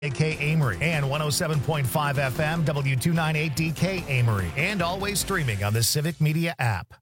DK Amory and 107.5 FM W298DK Amory, and always streaming on the Civic Media app.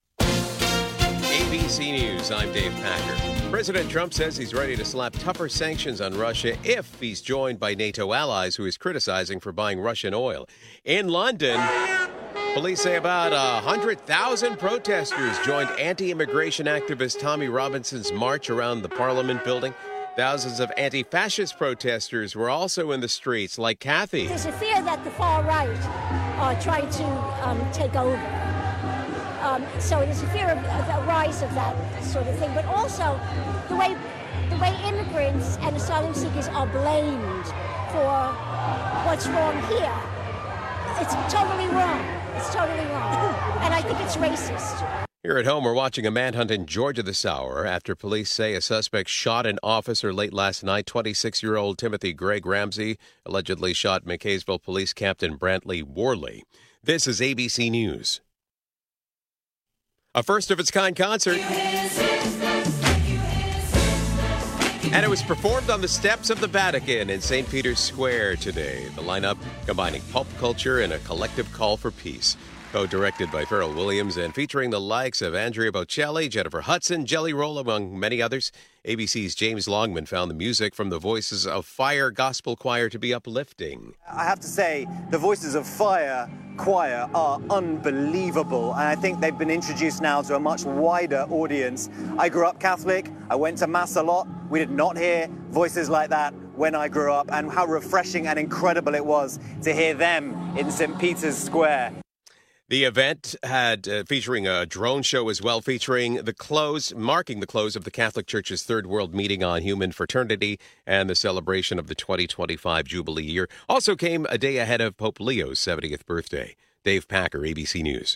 ABC News, I'm Dave Packer. President Trump says he's ready to slap tougher sanctions on Russia if he's joined by NATO allies who he's criticizing for buying Russian oil. In London, police say about 100,000 protesters joined anti-immigration activist Tommy Robinson's march around the Parliament building. Thousands of anti-fascist protesters were also in the streets, like Kathy. There's a fear that the far right are trying to take over. So there's a fear of the rise of that sort of thing. But also the way immigrants and asylum seekers are blamed for what's wrong here. It's totally wrong. It's totally wrong. And I think it's racist. Here at home, we're watching a manhunt in Georgia this hour after police say a suspect shot an officer late last night. 26-year-old Timothy Greg Ramsey allegedly shot McKaysville Police Captain Brantley Worley. This is ABC News. A first-of-its-kind concert. And it was performed on the steps of the Vatican in St. Peter's Square today. The lineup combining pulp culture and a collective call for peace. Co-directed by Pharrell Williams and featuring the likes of Andrea Bocelli, Jennifer Hudson, Jelly Roll, among many others. ABC's James Longman found the music from the Voices of Fire Gospel Choir to be uplifting. I have to say, the Voices of Fire choir are unbelievable, and I think they've been introduced now to a much wider audience. I grew up Catholic. I went to Mass a lot. We did not hear voices like that when I grew up, and how refreshing and incredible it was to hear them in St. Peter's Square. The event had featuring a drone show as well, featuring marking the close of the Catholic Church's Third World Meeting on Human Fraternity and the celebration of the 2025 Jubilee year. Also came a day ahead of Pope Leo's 70th birthday. Dave Packer, ABC News.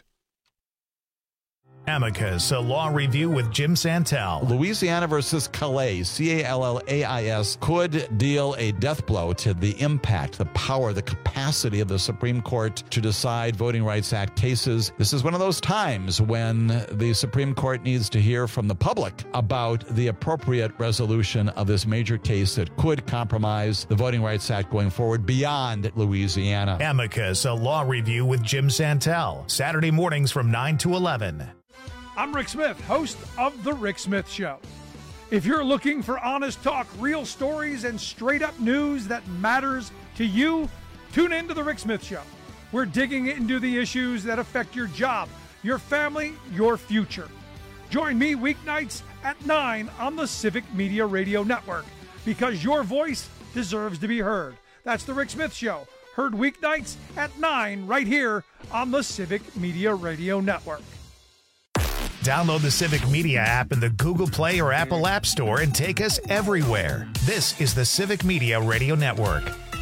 Amicus, a law review with Jim Santel. Louisiana versus Calais, Callais, could deal a death blow to the impact, the power, the capacity of the Supreme Court to decide Voting Rights Act cases. This is one of those times when the Supreme Court needs to hear from the public about the appropriate resolution of this major case that could compromise the Voting Rights Act going forward beyond Louisiana. Amicus, a law review with Jim Santel. Saturday mornings from 9 to 11. I'm Rick Smith, host of The Rick Smith Show. If you're looking for honest talk, real stories, and straight-up news that matters to you, tune in to The Rick Smith Show. We're digging into the issues that affect your job, your family, your future. Join me weeknights at 9 on the Civic Media Radio Network, because your voice deserves to be heard. That's The Rick Smith Show, heard weeknights at 9 right here on the Civic Media Radio Network. Download the Civic Media app in the Google Play or Apple App Store and take us everywhere. This is the Civic Media Radio Network.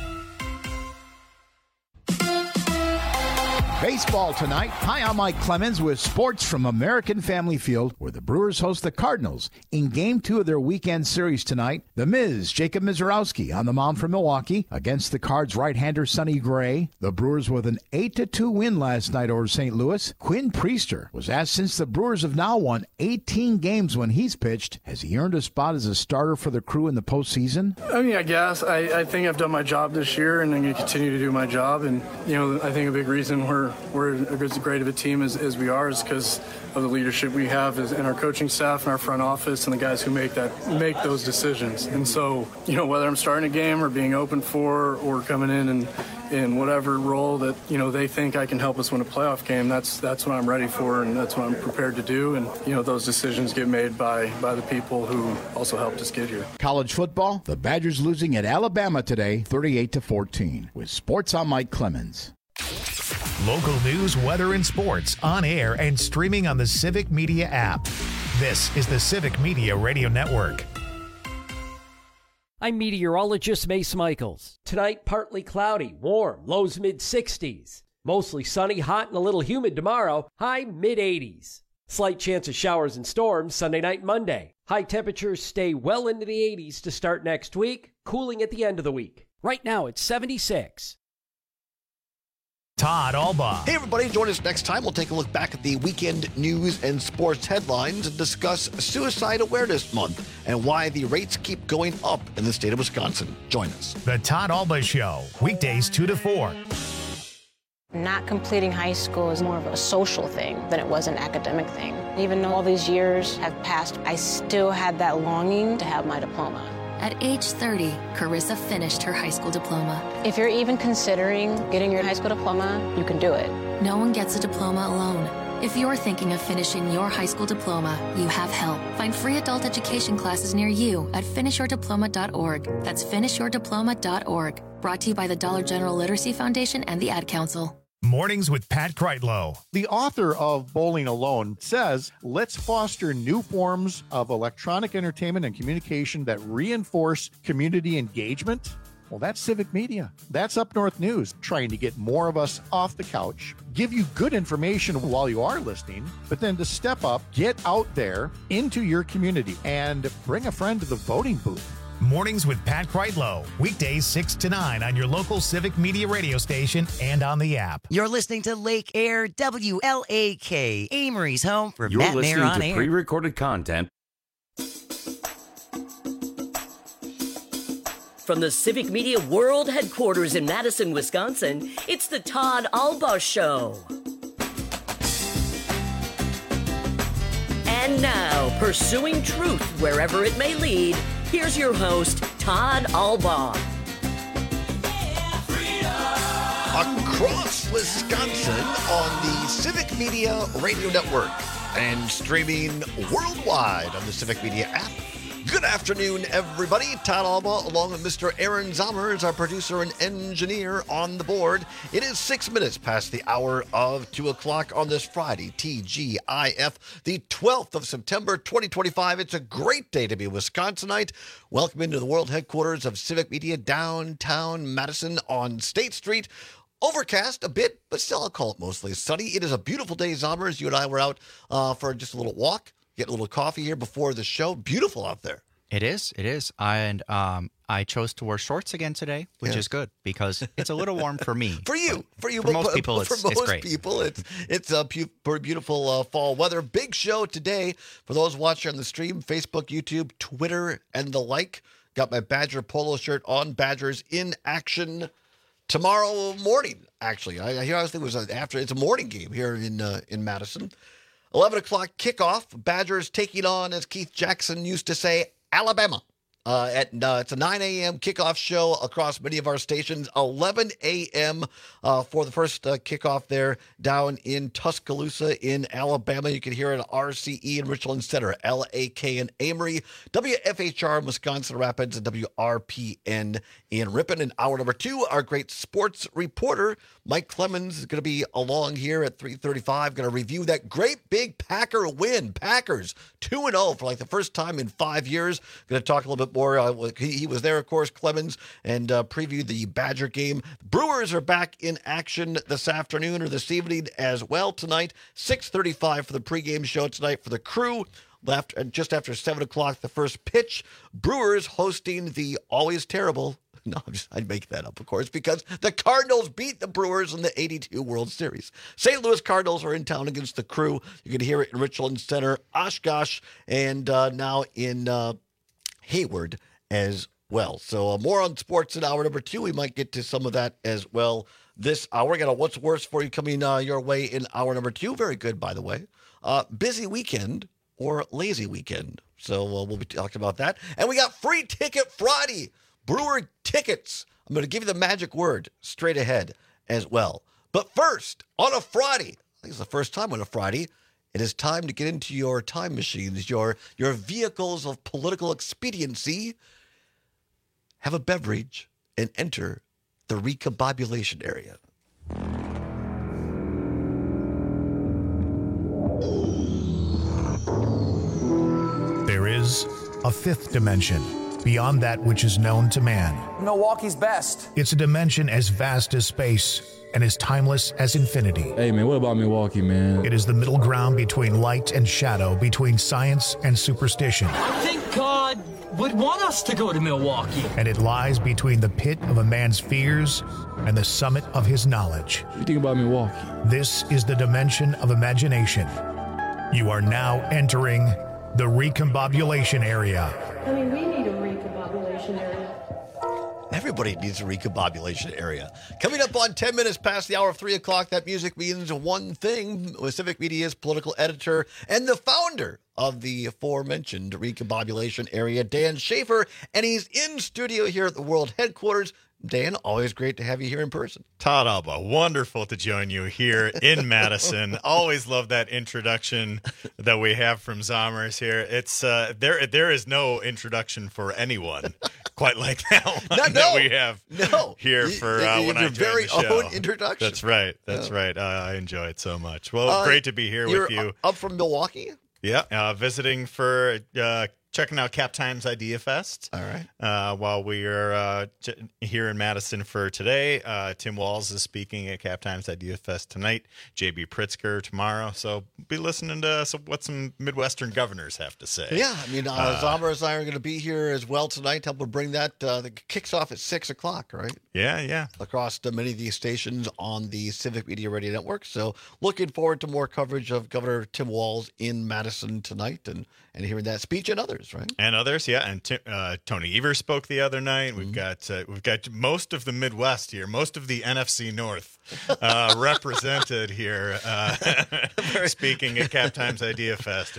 Baseball tonight. Hi, I'm Mike Clemens with sports from American Family Field, where the Brewers host the Cardinals in Game 2 of their weekend series tonight. The Miz, Jacob Mizorowski, on the mound for Milwaukee against the Cards' right-hander Sonny Gray. The Brewers with an 8-2 win last night over St. Louis. Quinn Priester was asked, since the Brewers have now won 18 games when he's pitched, has he earned a spot as a starter for the crew in the postseason? I mean, I guess. I think I've done my job this year, and I'm going to continue to do my job. And, I think a big reason we're as great of a team as we are is because of the leadership we have in our coaching staff and our front office and the guys who make those decisions. And so, whether I'm starting a game or being open for or coming in whatever role that, they think I can help us win a playoff game, that's what I'm ready for and that's what I'm prepared to do. And, those decisions get made by the people who also helped us get here. College football, the Badgers losing at Alabama today, 38-14. With sports, I'm Mike Clemens. Local news, weather, and sports on air and streaming on the Civic Media app. This is the Civic Media Radio Network. I'm meteorologist Mace Michaels. Tonight, partly cloudy, warm, lows mid-60s. Mostly sunny, hot, and a little humid tomorrow, high mid-80s. Slight chance of showers and storms Sunday night and Monday. High temperatures stay well into the 80s to start next week, cooling at the end of the week. Right now, it's 76. Todd Albaugh. Hey, everybody. Join us next time. We'll take a look back at the weekend news and sports headlines and discuss Suicide Awareness Month and why the rates keep going up in the state of Wisconsin. Join us. The Todd Albaugh Show, weekdays 2 to 4. Not completing high school is more of a social thing than it was an academic thing. Even though all these years have passed, I still had that longing to have my diploma. At age 30, Carissa finished her high school diploma. If you're even considering getting your high school diploma, you can do it. No one gets a diploma alone. If you're thinking of finishing your high school diploma, you have help. Find free adult education classes near you at finishyourdiploma.org. That's finishyourdiploma.org. Brought to you by the Dollar General Literacy Foundation and the Ad Council. Mornings with Pat Kreitlow. The author of Bowling Alone says, let's foster new forms of electronic entertainment and communication that reinforce community engagement. Well, that's Civic Media. That's Up North News, trying to get more of us off the couch, give you good information while you are listening, but then to step up, get out there into your community and bring a friend to the voting booth. Mornings with Pat Kreitlow, weekdays 6 to 9 on your local Civic Media radio station and on the app. You're listening to Lake Air WLAK, Amory's home for You're Matt listening Mayer on to air. pre-recorded content. From the Civic Media World Headquarters in Madison, Wisconsin, it's the Todd Albaugh Show. And now, pursuing truth wherever it may lead, here's your host, Todd Albaugh. Across Wisconsin on the Civic Media Radio Network and streaming worldwide on the Civic Media app. Good afternoon, everybody. Todd Albaugh, along with Mr. Aaron Zommer, is our producer and engineer on the board. It is 6 minutes past the hour of 2 o'clock on this Friday, TGIF, the 12th of September, 2025. It's a great day to be a Wisconsinite. Welcome into the world headquarters of Civic Media, downtown Madison on State Street. Overcast a bit, but still I'll call it mostly sunny. It is a beautiful day, Zommers. You and I were out for just a little walk. Get a little coffee here before the show. Beautiful out there. It is. And I chose to wear shorts again today, which is good because it's a little warm for me. For you. For most people, it's great. For most people, it's a beautiful fall weather. Big show today for those watching on the stream, Facebook, YouTube, Twitter, and the like. Got my Badger polo shirt on. Badgers in action tomorrow morning, actually. I hear it was after. It's a morning game here in Madison. 11 o'clock kickoff. Badgers taking on, as Keith Jackson used to say, Alabama. It's a 9 a.m. kickoff show across many of our stations. 11 a.m. For the first kickoff there down in Tuscaloosa in Alabama. You can hear it at RCE in Richland Center, LAK in Amory, WFHR in Wisconsin Rapids, and WRPN in Ripon. In hour number 2, our great sports reporter, Mike Clemens, is going to be along here at 3:35. Going to review that great big Packer win. Packers 2-0 for like the first time in 5 years. Going to talk a little bit more. He was there, of course, Clemens, and preview the Badger game. Brewers are back in action this afternoon or this evening as well tonight. 6:35 for the pregame show tonight for the Crew. Left just after 7 o'clock, the first pitch. Brewers hosting the always terrible. No, I'd make that up, of course, because the Cardinals beat the Brewers in the 82 World Series. St. Louis Cardinals are in town against the Crew. You can hear it in Richland Center, Oshkosh, and now in Hayward as well. So more on sports in hour number 2. We might get to some of that as well this hour. We got a What's Worse for you coming your way in hour number 2. Very good, by the way. Busy weekend or lazy weekend. So we'll be talking about that. And we got Free Ticket Friday. Brewer tickets. I'm going to give you the magic word straight ahead as well. But first, on a Friday, I think it's the first time on a Friday, it is time to get into your time machines, your vehicles of political expediency. Have a beverage and enter the recombobulation area. There is a fifth dimension beyond that which is known to man. Milwaukee's best. It's a dimension as vast as space, and as timeless as infinity. Hey, man, what about Milwaukee, man? It is the middle ground between light and shadow, between science and superstition. I think God would want us to go to Milwaukee. And it lies between the pit of a man's fears and the summit of his knowledge. What do you think about Milwaukee? This is the dimension of imagination. You are now entering the recombobulation area. I mean, we need a recombobulation area. Everybody needs a recombobulation area. Coming up on 10 minutes past the hour of 3 o'clock, that music means one thing. With Civic Media's political editor and the founder of the aforementioned recombobulation area, Dan Schaefer, and he's in studio here at the World Headquarters. Dan, always great to have you here in person. Todd Alba, wonderful to join you here in Madison. Always love that introduction that we have from Zommers here. It's there is no introduction for anyone quite like that one that we have here for when I joined very the show. Own introduction. That's right. That's right. I enjoy it so much. Well, great to be here with you. Up from Milwaukee? Yeah, visiting for checking out Cap Times Idea Fest. All right. While we are here in Madison for today, Tim Walz is speaking at Cap Times Idea Fest tonight. J.B. Pritzker tomorrow. So be listening to what some Midwestern governors have to say. Yeah, I mean, Zommers and I are going to be here as well tonight. Help bring that. That kicks off at 6 o'clock, right? Yeah. Across many of these stations on the Civic Media Radio Network. So looking forward to more coverage of Governor Tim Walz in Madison tonight and hearing that speech and others, right? And others, yeah. And Tony Evers spoke the other night. We've got most of the Midwest here, most of the NFC North represented here, speaking at Cap Times Idea Fest.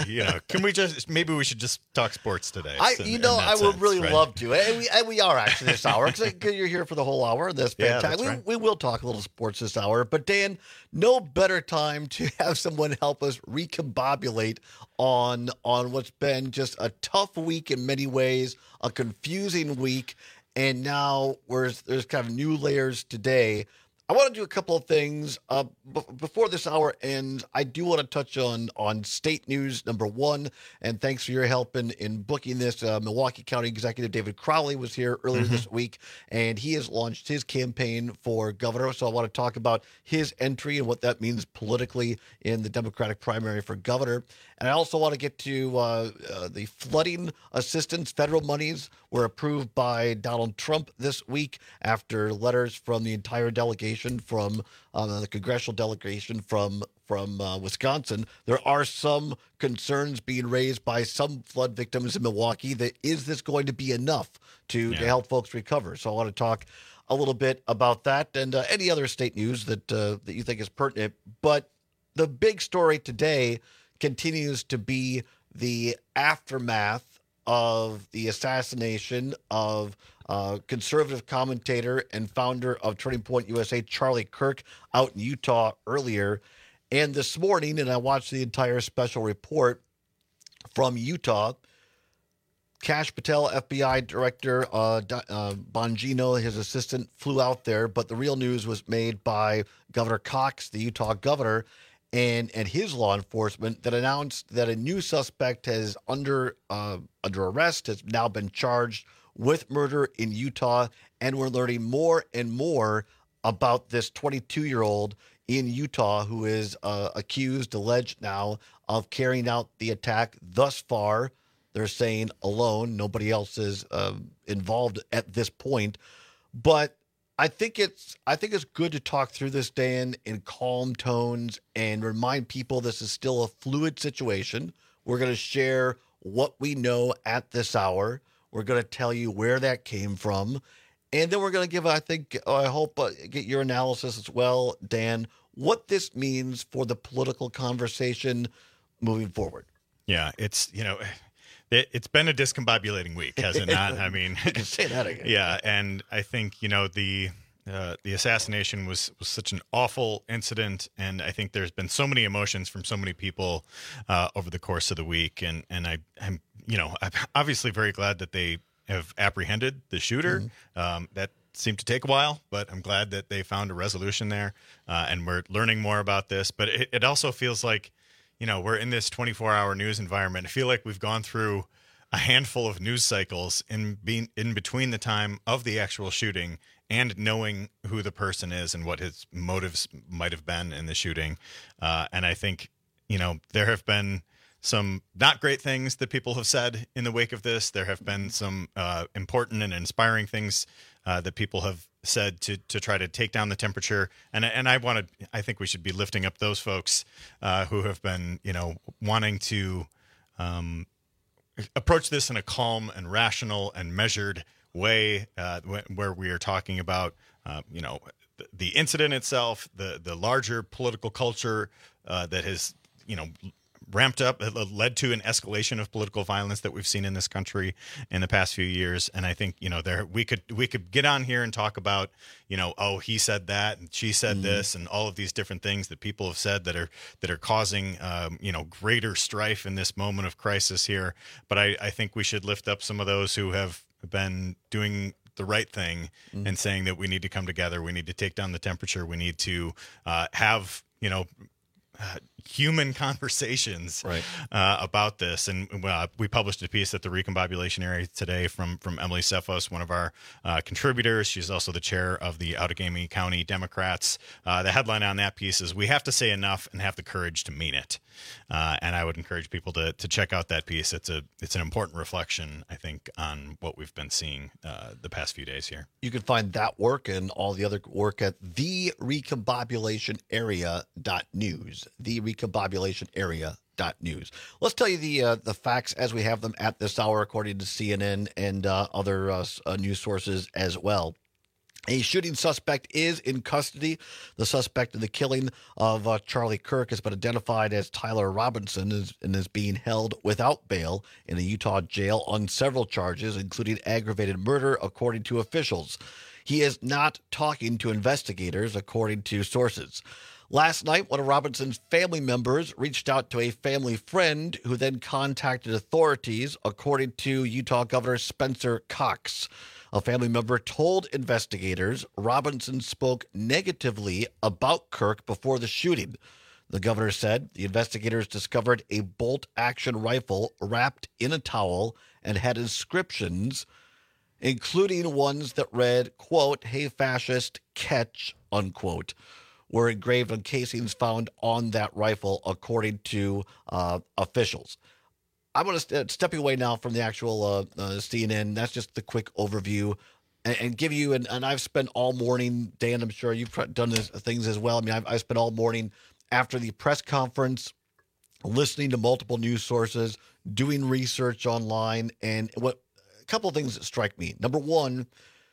Maybe we should just talk sports today. I would really love to, and we are actually this hour because you're here for the whole hour. That's fantastic. Yeah, that's right. We will talk a little sports this hour, but Dan, no better time to have someone help us recombobulate on what's been just a tough week in many ways, a confusing week, and now there's kind of new layers today. I want to do a couple of things. Before this hour ends, I do want to touch on state news, number one, and thanks for your help in booking this. Milwaukee County Executive David Crowley was here earlier this week, and he has launched his campaign for governor. So I want to talk about his entry and what that means politically in the Democratic primary for governor. And I also want to get to the flooding assistance. Federal monies were approved by Donald Trump this week after letters from the entire delegation from the congressional delegation from Wisconsin. There are some concerns being raised by some flood victims in Milwaukee that is this going to be enough to help folks recover? So I want to talk a little bit about that and any other state news that you think is pertinent. But the big story today continues to be the aftermath of the assassination of conservative commentator and founder of Turning Point USA, Charlie Kirk, out in Utah earlier. And this morning, and I watched the entire special report from Utah, Kash Patel, FBI Director, Bongino, his assistant, flew out there. But the real news was made by Governor Cox, the Utah governor, and his law enforcement that announced that a new suspect is under arrest, has now been charged with murder in Utah. And we're learning more and more about this 22-year-old in Utah who is alleged now of carrying out the attack. Thus far, they're saying alone. Nobody else is involved at this point. But I think it's good to talk through this, Dan, in calm tones and remind people this is still a fluid situation. We're going to share what we know at this hour. We're going to tell you where that came from. And then we're going to give, I hope, get your analysis as well, Dan, what this means for the political conversation moving forward. Yeah, it's been a discombobulating week, has it not? I mean, you can say that again. Yeah, and I think the assassination was such an awful incident, and I think there's been so many emotions from so many people over the course of the week, and I'm obviously very glad that they have apprehended the shooter. Mm-hmm. That seemed to take a while, but I'm glad that they found a resolution there, and we're learning more about this. But it also feels like, we're in this 24-hour news environment. I feel like we've gone through a handful of news cycles in between the time of the actual shooting and knowing who the person is and what his motives might have been in the shooting. And I think, there have been some not great things that people have said in the wake of this. There have been some important and inspiring things that people have said to try to take down the temperature. And I think we should be lifting up those folks who have been, wanting to approach this in a calm and rational and measured way, where we are talking about, the incident itself, the larger political culture that has, ramped up, led to an escalation of political violence that we've seen in this country in the past few years. And I think, we could get on here and talk about, oh, he said that and she said this and all of these different things that people have said that are causing, greater strife in this moment of crisis here. But I think we should lift up some of those who have been doing the right thing and saying that we need to come together. We need to take down the temperature. We need to have, human conversations about this. And we published a piece at the Recombobulation Area today from Emily Cephos, one of our contributors. She's also the chair of the Outagamie County Democrats. The headline on that piece is, "We have to say enough and have the courage to mean it." And I would encourage people to check out that piece. It's an important reflection, I think, on what we've been seeing the past few days here. You can find that work and all the other work at therecombobulationarea.news. Therecombobulationarea.news. Let's tell you the facts as we have them at this hour, according to CNN and other news sources as well. A shooting suspect is in custody. The suspect in the killing of Charlie Kirk has been identified as Tyler Robinson and is being held without bail in a Utah jail on several charges, including aggravated murder, according to officials. He is not talking to investigators, according to sources. Last night, one of Robinson's family members reached out to a family friend who then contacted authorities, according to Utah Governor Spencer Cox. A family member told investigators Robinson spoke negatively about Kirk before the shooting. The governor said the investigators discovered a bolt-action rifle wrapped in a towel and had inscriptions, including ones that read, quote, "Hey, fascist, catch," unquote, were engraved on casings found on that rifle, according to officials. I'm going to step away now from the actual CNN. That's just the quick overview and give you, and I've spent all morning, Dan, I'm sure you've done these things as well. I mean, I've spent all morning after the press conference listening to multiple news sources, doing research online, and a couple of things that strike me. Number one,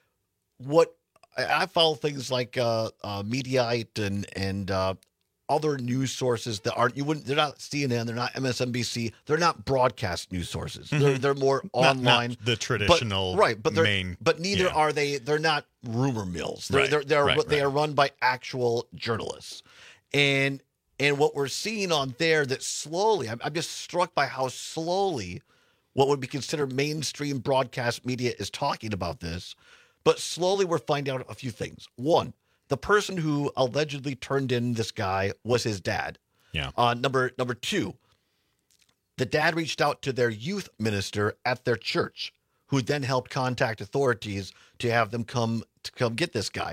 what I follow things like Mediaite and other news sources that they're not CNN, they're not MSNBC, they're not broadcast news sources. Mm-hmm. They're more online. Not the traditional but neither are they. They're not rumor mills. They are run by actual journalists. And what we're seeing on there that slowly, I'm just struck by how slowly what would be considered mainstream broadcast media is talking about this. But slowly we're finding out a few things. One, the person who allegedly turned in this guy was his dad. Yeah. Number two, the dad reached out to their youth minister at their church, who then helped contact authorities to have them come get this guy.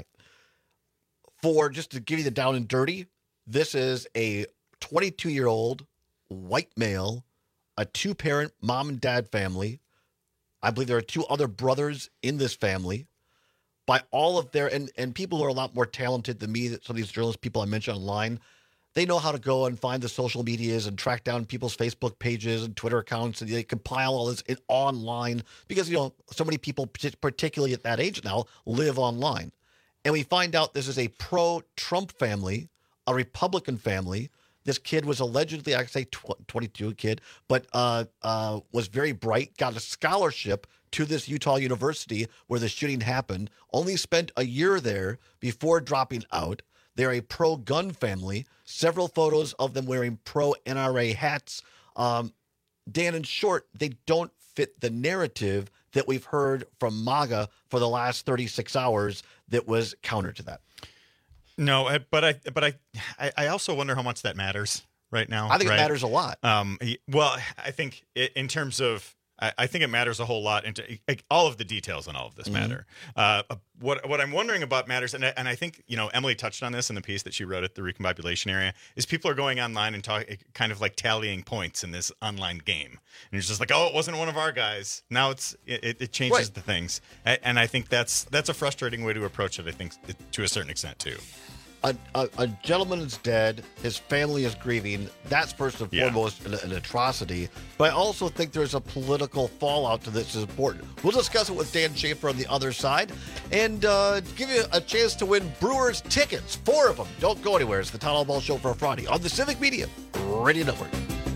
Just to give you the down and dirty, this is a 22-year-old white male, a two-parent mom and dad family. I believe there are two other brothers in this family. By all of their, and people who are a lot more talented than me, some of these journalist people I mentioned online, they know how to go and find the social medias and track down people's Facebook pages and Twitter accounts, and they compile all this online because, so many people, particularly at that age now, live online. And we find out this is a pro-Trump family, a Republican family. This kid was allegedly, I say 22 kid, but was very bright, got a scholarship to this Utah University where the shooting happened, only spent a year there before dropping out. They're a pro-gun family, several photos of them wearing pro-NRA hats. Dan, in short, they don't fit the narrative that we've heard from MAGA for the last 36 hours that was counter to that. No, but I also wonder how much that matters right now. I think it matters a lot. Well, I think in terms of I think it matters a whole lot. All of the details on all of this matter. What I'm wondering about matters, and I think Emily touched on this in the piece that she wrote at the Recombobulation area, is people are going online and kind of like tallying points in this online game, and it's just like, oh, it wasn't one of our guys. Now it changes the things, and I think that's a frustrating way to approach it. I think to a certain extent too. A gentleman is dead. His family is grieving. That's first and foremost an atrocity. But I also think there's a political fallout to this is important. We'll discuss it with Dan Schaefer on the other side and give you a chance to win Brewers tickets. 4 of them. Don't go anywhere. It's the Town Hall Ball Show for Friday on the Civic Media Radio Network.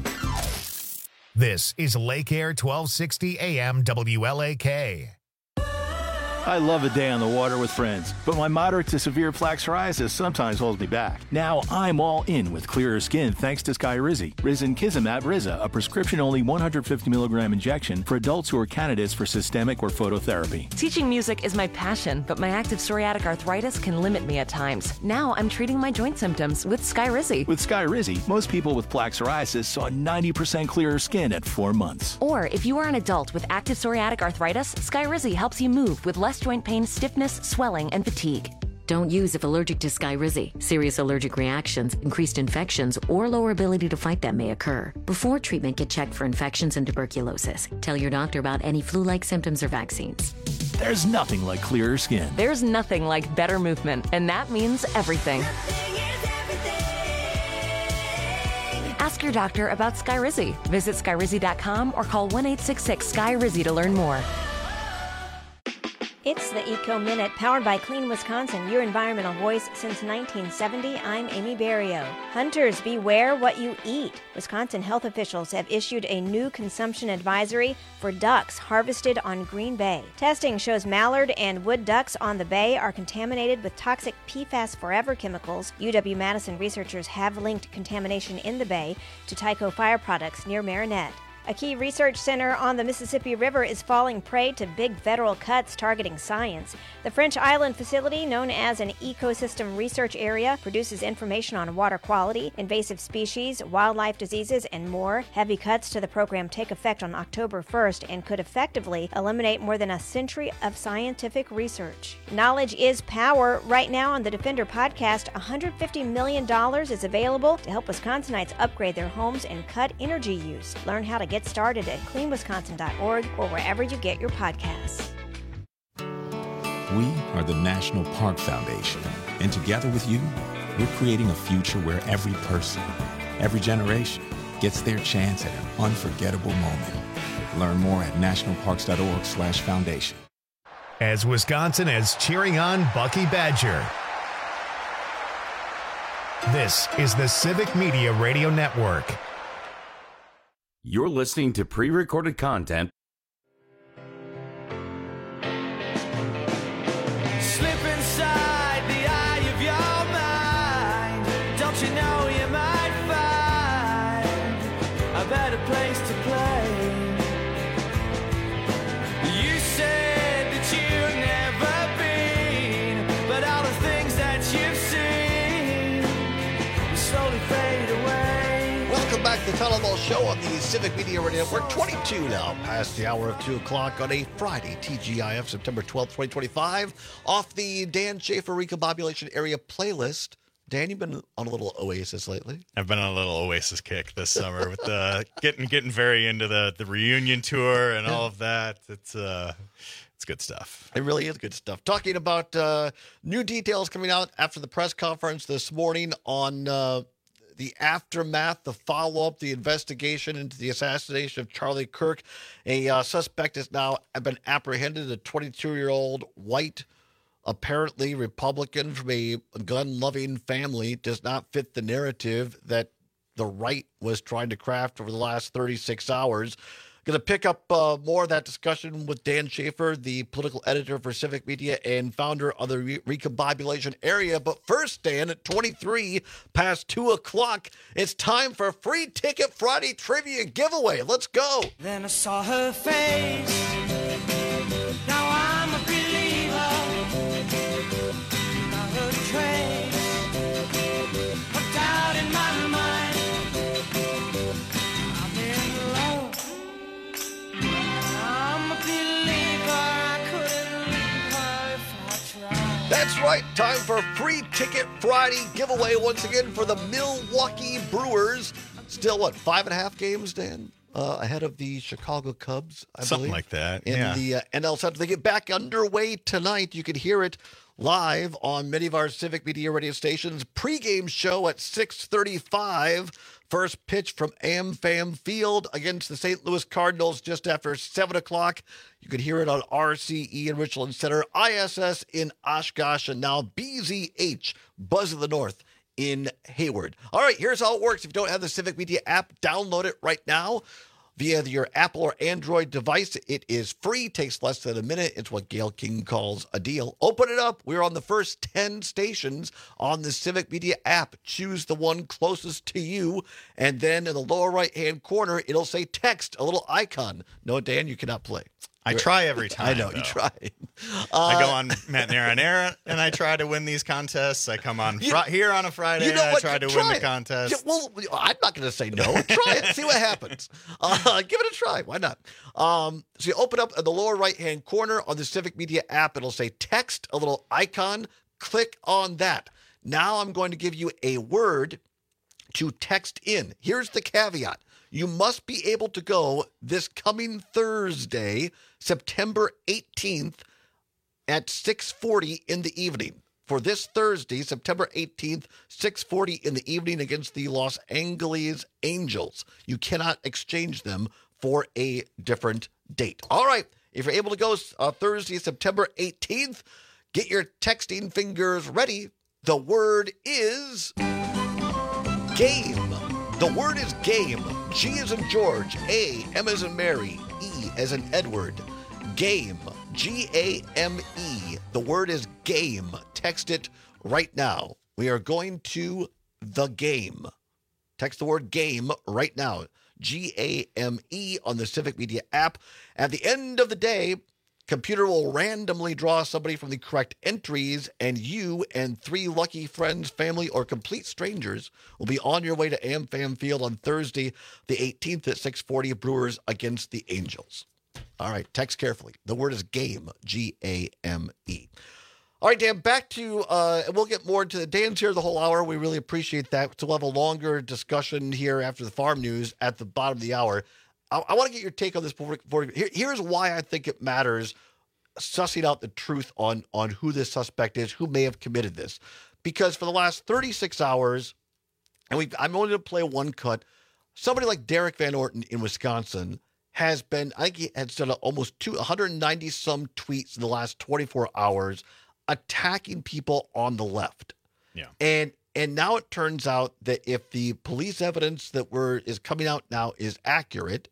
This is Lake Air 1260 AM WLAK. I love a day on the water with friends, but my moderate to severe plaque psoriasis sometimes holds me back. Now I'm all in with clearer skin thanks to Skyrizi. Risankizumab Riza, a prescription-only 150 milligram injection for adults who are candidates for systemic or phototherapy. Teaching music is my passion, but my active psoriatic arthritis can limit me at times. Now I'm treating my joint symptoms with Skyrizi. With Skyrizi, most people with plaque psoriasis saw 90% clearer skin at 4 months. Or if you are an adult with active psoriatic arthritis, Skyrizi helps you move with less joint pain, stiffness, swelling, and fatigue. Don't use if allergic to Skyrizi. Serious allergic reactions, increased infections, or lower ability to fight them may occur. Before treatment, get checked for infections and tuberculosis. Tell your doctor about any flu-like symptoms or vaccines. There's nothing like clearer skin. There's nothing like better movement, and that means everything. Ask your doctor about Skyrizi. Visit Skyrizi.com or call 1-866-SKY-RIZZI to learn more. It's the Eco Minute, powered by Clean Wisconsin, your environmental voice since 1970. I'm Amy Barrio. Hunters, beware what you eat. Wisconsin health officials have issued a new consumption advisory for ducks harvested on Green Bay. Testing shows mallard and wood ducks on the bay are contaminated with toxic PFAS Forever chemicals. UW-Madison researchers have linked contamination in the bay to Tyco Fire products near Marinette. A key research center on the Mississippi River is falling prey to big federal cuts targeting science. The French Island facility, known as an ecosystem research area, produces information on water quality, invasive species, wildlife diseases, and more. Heavy cuts to the program take effect on October 1st and could effectively eliminate more than a century of scientific research. Knowledge is power. Right now on the Defender podcast, $150 million is available to help Wisconsinites upgrade their homes and cut energy use. Learn how to get started at cleanwisconsin.org or wherever you get your podcasts. We are the National Park Foundation, and together with you, we're creating a future where every person, every generation gets their chance at an unforgettable moment. Learn more at nationalparks.org/foundation. As Wisconsin is cheering on Bucky Badger. This is the Civic Media Radio Network. You're listening to pre-recorded content. Slip inside the eye of your mind. Don't you know you might find a better place to play? You said that you've never been, but all the things that you've seen will slowly fade away. Welcome back to the Town Hall Ball Show on the Civic Media Radio Network. 22 now, past the hour of 2 o'clock on a Friday, TGIF, September 12th, 2025. Off the Dan Schaefer Recombobulation Area playlist. Dan, you've been on a little Oasis lately. I've been on a little Oasis kick this summer with getting very into the reunion tour and all of that. It's good stuff. It really is good stuff. Talking about new details coming out after the press conference this morning on the aftermath, the follow-up, the investigation into the assassination of Charlie Kirk. A suspect has now been apprehended, a 22-year-old white, apparently Republican from a gun-loving family. Does not fit the narrative that the right was trying to craft over the last 36 hours. Going to pick up more of that discussion with Dan Schaefer, the political editor for Civic Media and founder of the Recombobulation Area. But first, Dan, at 23 past 2 o'clock, it's time for Free Ticket Friday Trivia Giveaway. Let's go. Then I saw her face. Now I'm a believer. Not a trace of doubt in my mind. I'm in love. That's right. Time for Free Ticket Friday giveaway once again for the Milwaukee Brewers. Still, 5.5 games, Dan? Ahead of the Chicago Cubs, I Something believe. like that, in the NL Central. They get back underway tonight. You can hear it live on many of our Civic Media radio stations. Pre-game show at 6:35. First pitch from AmFam Field against the St. Louis Cardinals just after 7 o'clock. You can hear it on RCE in Richland Center, ISS in Oshkosh, and now BZH, Buzz of the North, in Hayward. All right, here's how it works. If you don't have the Civic Media app, download it right now via your Apple or Android device. It is free, takes less than a minute. It's what Gail King calls a deal. Open it up. We're on the first 10 stations on the Civic Media app. Choose the one closest to you, and then in the lower right-hand corner, it'll say text, a little icon. No, Dan, you cannot play. I try every time. I know, though. you try. I go on Matt and Aaron, and I try to win these contests. I come on here on a Friday, and I try to win the contest. Yeah, well, I'm not going to say no. Try it. See what happens. Give it a try. Why not? So you open up in the lower right-hand corner on the Civic Media app. It'll say text, a little icon. Click on that. Now I'm going to give you a word to text in. Here's the caveat. You must be able to go this coming Thursday, September 18th at 6:40 in the evening. For this Thursday, September 18th, 6:40 in the evening against the Los Angeles Angels. You cannot exchange them for a different date. All right. If you're able to go Thursday, September 18th, get your texting fingers ready. The word is game. The word is game. G as in George, A, M as in Mary, E as in Edward. Game. G-A-M-E. The word is game. Text it right now. We are going to the game. Text the word game right now. G-A-M-E on the Civic Media app. At the end of the day, computer will randomly draw somebody from the correct entries, and you and 3 lucky friends, family, or complete strangers will be on your way to AmFam Field on Thursday, the 18th at 6:40, Brewers against the Angels. All right, text carefully. The word is game, G-A-M-E. All right, Dan, back to, we'll get more into Dan's here the whole hour. We really appreciate that. So we'll have a longer discussion here after the farm news at the bottom of the hour. I want to get your take on this before here's why I think it matters sussing out the truth on who this suspect is, who may have committed this. Because for the last 36 hours, and I'm only going to play one cut, somebody like Derek Van Orton in Wisconsin has been, I think he had done almost 190-some tweets in the last 24 hours attacking people on the left. Yeah. And now it turns out that if the police evidence that is coming out now is accurate,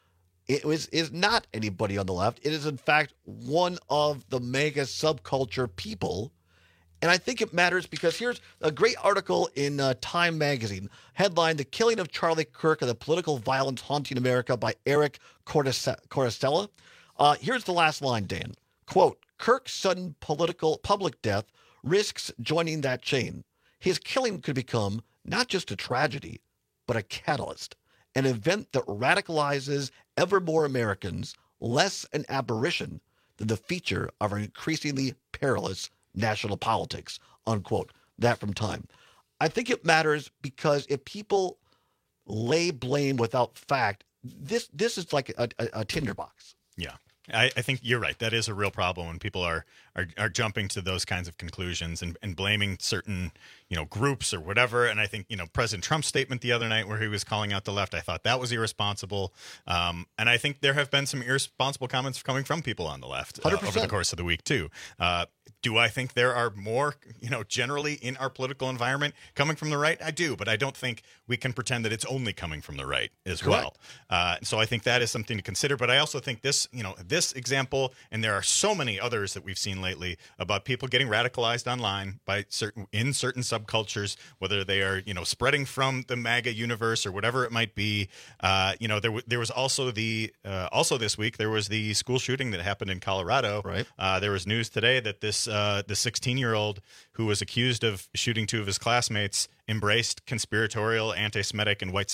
is not anybody on the left. It is, in fact, one of the mega subculture people. And I think it matters because here's a great article in Time magazine, headline, The Killing of Charlie Kirk and the Political Violence Haunting America by Eric Cortesella. Here's the last line, Dan. Quote, Kirk's sudden public death risks joining that chain. His killing could become not just a tragedy, but a catalyst, an event that radicalizes ever more Americans, less an aberration than the feature of our increasingly perilous national politics, unquote. That from Time. I think it matters because if people lay blame without fact, this is like a tinderbox. Yeah. I think you're right. That is a real problem when people are jumping to those kinds of conclusions and blaming certain, groups or whatever. And I think, President Trump's statement the other night where he was calling out the left, I thought that was irresponsible. And I think there have been some irresponsible comments coming from people on the left over the course of the week, too. Do I think there are more, generally in our political environment coming from the right? I do, but I don't think we can pretend that it's only coming from the right as well. So I think that is something to consider. But I also think this example, and there are so many others that we've seen lately about people getting radicalized online by certain subcultures, whether they are, spreading from the MAGA universe or whatever it might be. There was also also this week, there was the school shooting that happened in Colorado. Right. There was news today that the 16-year-old who was accused of shooting 2 of his classmates embraced conspiratorial, anti-Semitic, and white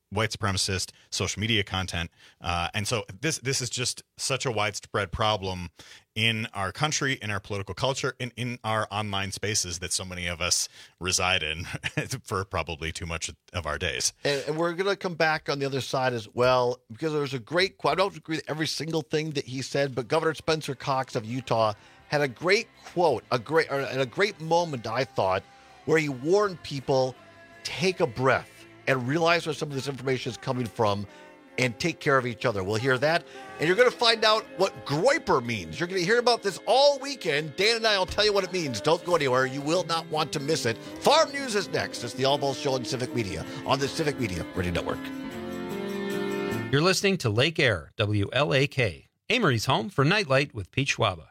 white supremacist social media content. And so this is just such a widespread problem in our country, in our political culture, in our online spaces that so many of us reside in for probably too much of our days. And we're going to come back on the other side as well, because there's a great quote. I don't agree with every single thing that he said, but Governor Spencer Cox of Utah had a great quote, a great moment, I thought, where he warned people, take a breath and realize where some of this information is coming from and take care of each other. We'll hear that. And you're going to find out what groiper means. You're going to hear about this all weekend. Dan and I will tell you what it means. Don't go anywhere. You will not want to miss it. Farm News is next. It's the All Balls Show on Civic Media, on the Civic Media Radio Network. You're listening to Lake Air, WLAK, Amory's home for Nightlight with Pete Schwaba.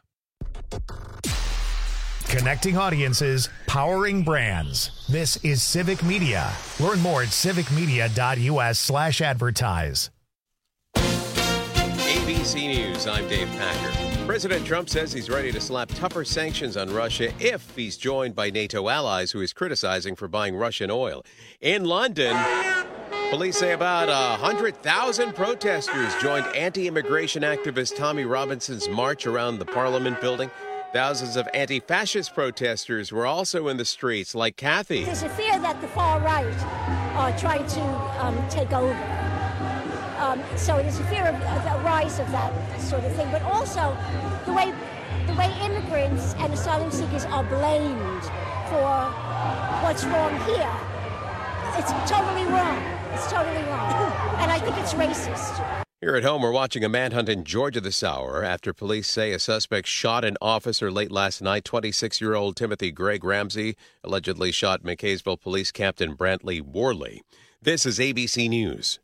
Connecting audiences, powering brands. This is Civic Media. Learn more at civicmedia.us/advertise. ABC News, I'm Dave Packer. President Trump says he's ready to slap tougher sanctions on Russia if he's joined by NATO allies who he's criticizing for buying Russian oil. In London, police say about 100,000 protesters joined anti-immigration activist Tommy Robinson's march around the Parliament building. Thousands of anti-fascist protesters were also in the streets, like Kathy. There's a fear that the far right are trying to take over. So there's a fear of the rise of that sort of thing. But also the way immigrants and asylum seekers are blamed for what's wrong here. It's totally wrong. It's totally wrong. And I think it's racist. Here at home, we're watching a manhunt in Georgia this hour after police say a suspect shot an officer late last night. 26-year-old Timothy Greg Ramsey allegedly shot McKaysville Police Captain Brantley Worley. This is ABC News.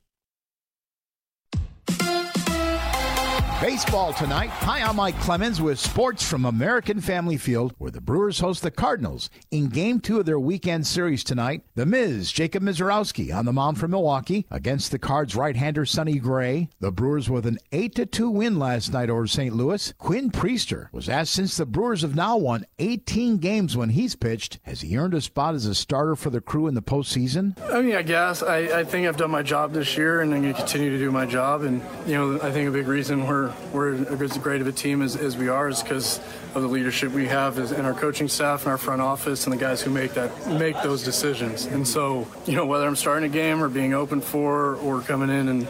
Baseball tonight. Hi, I'm Mike Clemens with sports from American Family Field, where the Brewers host the Cardinals in Game 2 of their weekend series tonight. The Miz, Jacob Mizorowski, on the mound for Milwaukee against the Cards' right-hander Sonny Gray. The Brewers with an 8-2 win last night over St. Louis. Quinn Priester was asked since the Brewers have now won 18 games when he's pitched, has he earned a spot as a starter for the crew in the postseason? I mean, I guess. I think I've done my job this year, and I'm going to continue to do my job. And, I think a big reason we're as great of a team as we are is because of the leadership we have in our coaching staff and our front office and the guys who make those decisions. And so, whether I'm starting a game or being open for or coming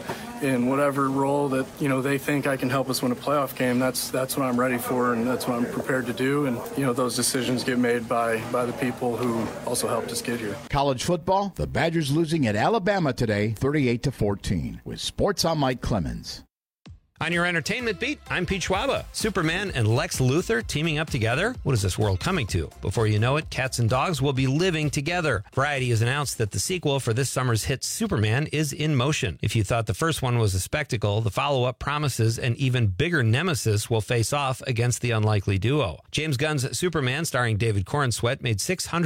in whatever role that, they think I can help us win a playoff game, that's what I'm ready for and that's what I'm prepared to do. And, those decisions get made by the people who also helped us get here. College football, the Badgers losing at Alabama today, 38-14. With sports, I'm Mike Clemens. On your entertainment beat, I'm Pete Schwaba. Superman and Lex Luthor teaming up together? What is this world coming to? Before you know it, cats and dogs will be living together. Variety has announced that the sequel for this summer's hit Superman is in motion. If you thought the first one was a spectacle, the follow-up promises an even bigger nemesis will face off against the unlikely duo. James Gunn's Superman, starring David Corenswet, made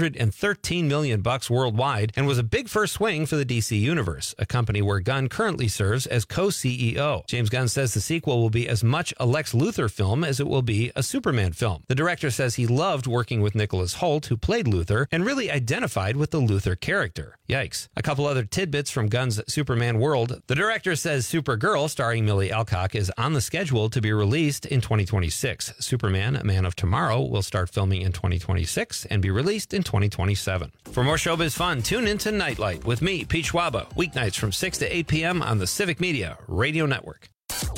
$613 million worldwide and was a big first swing for the DC Universe, a company where Gunn currently serves as co-CEO. James Gunn says the sequel will be as much a Lex Luthor film as it will be a Superman film. The director says he loved working with Nicholas Hoult, who played Luthor, and really identified with the Luthor character. Yikes. A couple other tidbits from Gunn's Superman world. The director says Supergirl, starring Millie Alcock, is on the schedule to be released in 2026. Superman, Man of Tomorrow, will start filming in 2026 and be released in 2027. For more showbiz fun, tune into Nightlight with me, Pete Schwaba, weeknights from 6 to 8 p.m. on the Civic Media Radio Network.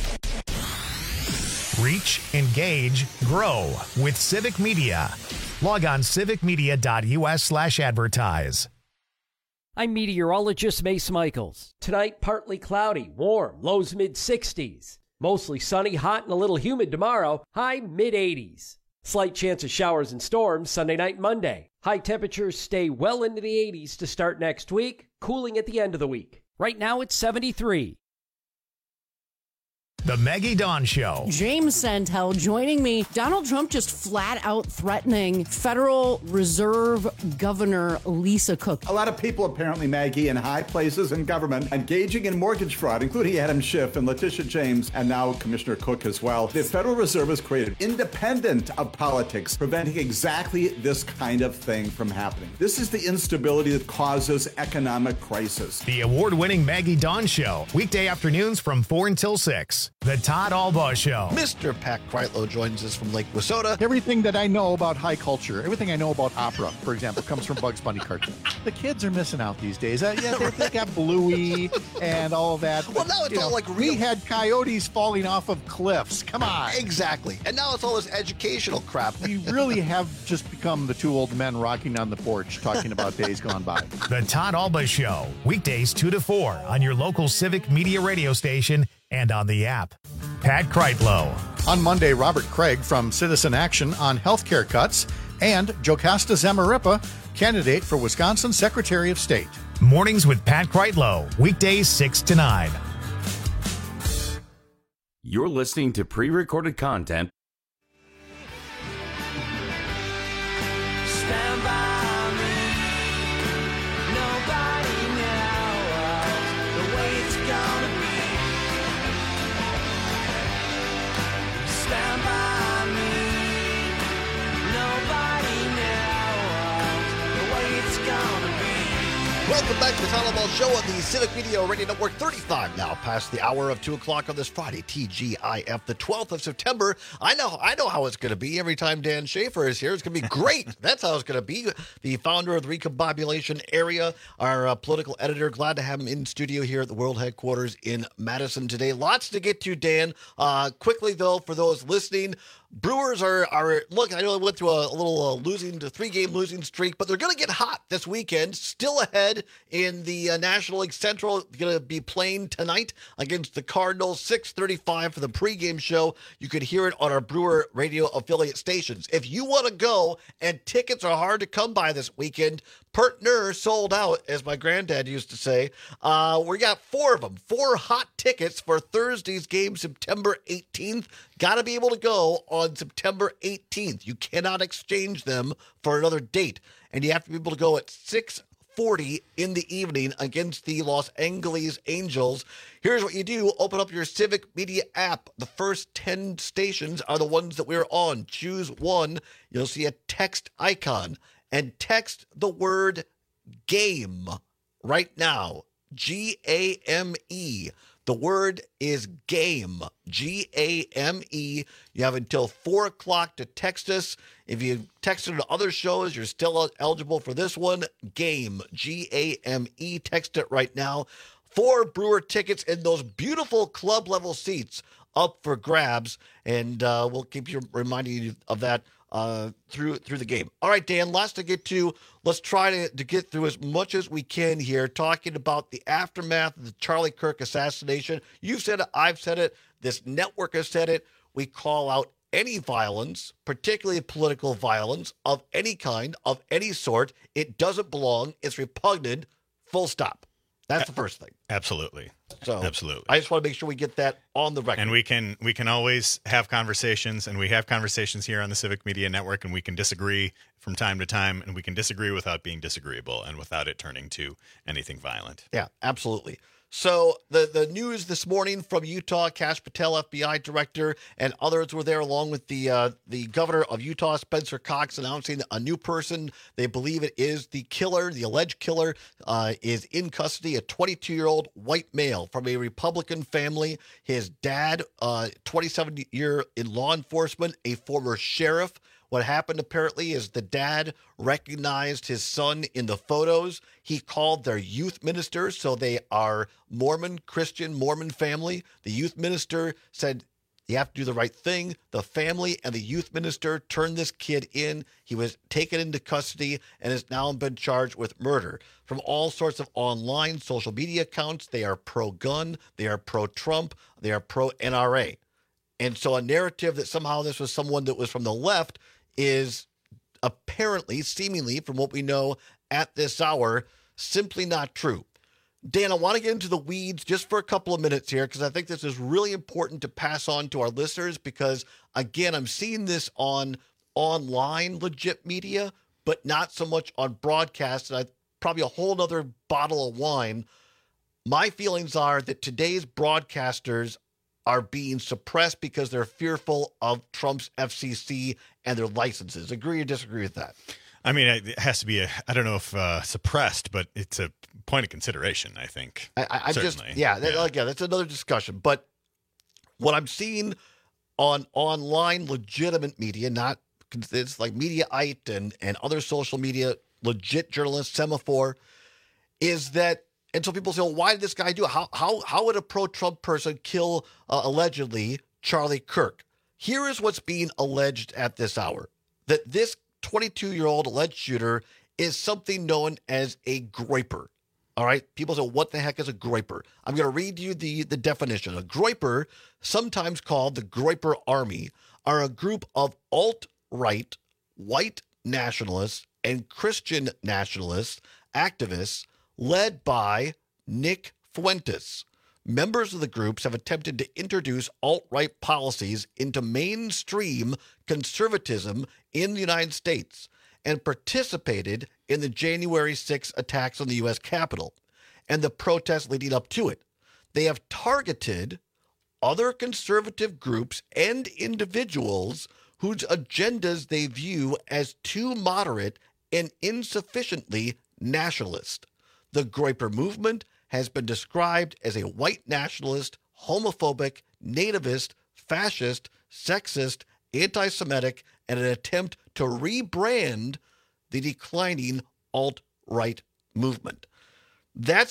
Reach, engage, grow with Civic Media. Log on civicmedia.us/advertise. I'm meteorologist Mace Michaels. Tonight, partly cloudy, warm, lows mid-60s. Mostly sunny, hot, and a little humid tomorrow, high mid-80s. Slight chance of showers and storms Sunday night and Monday. High temperatures stay well into the 80s to start next week, cooling at the end of the week. Right now, it's 73. The Maggie Dawn Show. James Santel joining me. Donald Trump just flat out threatening Federal Reserve Governor Lisa Cook. A lot of people, apparently, Maggie, in high places in government, engaging in mortgage fraud, including Adam Schiff and Letitia James, and now Commissioner Cook as well. The Federal Reserve is created independent of politics, preventing exactly this kind of thing from happening. This is the instability that causes economic crisis. The award-winning Maggie Dawn Show. Weekday afternoons from 4 until 6. The Todd Albaugh Show. Mr. Pat Kreitlow joins us from Lake Wissota. Everything that I know about high culture, everything I know about opera, for example, comes from Bugs Bunny cartoons. The kids are missing out these days. They got Bluey and all of that. Well, now it's all like real. We had coyotes falling off of cliffs. Come on. Exactly. And now it's all this educational crap. We really have just become the two old men rocking on the porch talking about days gone by. The Todd Albaugh Show. Weekdays 2 to 4 on your local Civic Media radio station and on the app. Pat Kreitlow. On Monday, Robert Craig from Citizen Action on healthcare cuts, and Jocasta Zamarripa, candidate for Wisconsin Secretary of State. Mornings with Pat Kreitlow. Weekdays 6 to 9. You're listening to pre-recorded content. Stand by me. Nobody knows the way it's gonna be. Stand by me. Nobody knows the way it's gonna be. Welcome back to the Todd Albaugh Show on the Civic Media Radio Network. 35 now past the hour of 2 o'clock on this Friday, TGIF, the 12th of September. I know how it's going to be every time Dan Schaefer is here. It's going to be great. That's how it's going to be. The founder of the Recombobulation Area, our political editor. Glad to have him in studio here at the world headquarters in Madison today. Lots to get to, Dan. Quickly, though, for those listening, Brewers are look, I know they went through a little 3-game losing streak, but they're going to get hot this weekend. Still ahead in the National League Central. Going to be playing tonight against the Cardinals, 6:35 for the pregame show. You could hear it on our Brewer radio affiliate stations. If you want to go, and tickets are hard to come by this weekend, Pertner sold out, as my granddad used to say. We got 4 of them, 4 hot tickets for Thursday's game, September 18th. Got to be able to go on September 18th. You cannot exchange them for another date. And you have to be able to go at 6:40 in the evening against the Los Angeles Angels. Here's what you do. Open up your Civic Media app. The first 10 stations are the ones that we're on. Choose one. You'll see a text icon. And text the word GAME right now. GAME. The word is GAME. GAME. You have until 4 o'clock to text us. If you texted to other shows, you're still eligible for this one. GAME. GAME. Text it right now. 4 Brewer tickets in those beautiful club level seats up for grabs. And we'll keep you reminding you of that through the game. All right, Dan, lots to get to. Let's try to get through as much as we can here, talking about the aftermath of the Charlie Kirk assassination. You've said it, I've said it, this network has said it. We call out any violence, particularly political violence of any kind, of any sort. It doesn't belong. It's repugnant. Full stop. That's the first thing. Absolutely. So absolutely. I just want to make sure we get that on the record. And we can always have conversations, and we have conversations here on the Civic Media Network, and we can disagree from time to time, and we can disagree without being disagreeable and without it turning to anything violent. Yeah, absolutely. So the news this morning from Utah, Kash Patel, FBI director, and others were there, along with the governor of Utah, Spencer Cox, announcing a new person. They believe it is the killer. The alleged killer is in custody, a 22-year-old white male from a Republican family. His dad, 27-year in law enforcement, a former sheriff. What happened apparently is the dad recognized his son in the photos. He called their youth minister, so they are Mormon, Christian, Mormon family. The youth minister said, you have to do the right thing. The family and the youth minister turned this kid in. He was taken into custody and has now been charged with murder. From all sorts of online social media accounts, they are pro-gun, they are pro-Trump, they are pro-NRA. And so a narrative that somehow this was someone that was from the left is apparently, seemingly, from what we know at this hour, simply not true. Dan, I want to get into the weeds just for a couple of minutes here because I think this is really important to pass on to our listeners because, again, I'm seeing this on online legit media, but not so much on broadcast. And probably a whole other bottle of wine. My feelings are that today's broadcasters are being suppressed because they're fearful of Trump's FCC and their licenses. Agree or disagree with that? I mean, it has to be I don't know if suppressed, but it's a point of consideration, I think. I just, that's another discussion. But what I'm seeing on online legitimate media, not it's like Mediaite and other social media, legit journalists, Semaphore, is that, and so people say, well, why did this guy do it? How would a pro-Trump person kill, allegedly, Charlie Kirk? Here is what's being alleged at this hour, that this 22-year-old alleged shooter is something known as a groyper. All right? People say, what the heck is a groyper? I'm going to read you the definition. A groyper, sometimes called the Groyper Army, are a group of alt-right, white nationalists, and Christian nationalists, activists, led by Nick Fuentes. Members of the groups have attempted to introduce alt-right policies into mainstream conservatism in the United States and participated in the January 6 attacks on the U.S. Capitol and the protests leading up to it. They have targeted other conservative groups and individuals whose agendas they view as too moderate and insufficiently nationalist. The Groyper movement has been described as a white nationalist, homophobic, nativist, fascist, sexist, anti-Semitic, and an attempt to rebrand the declining alt-right movement. That's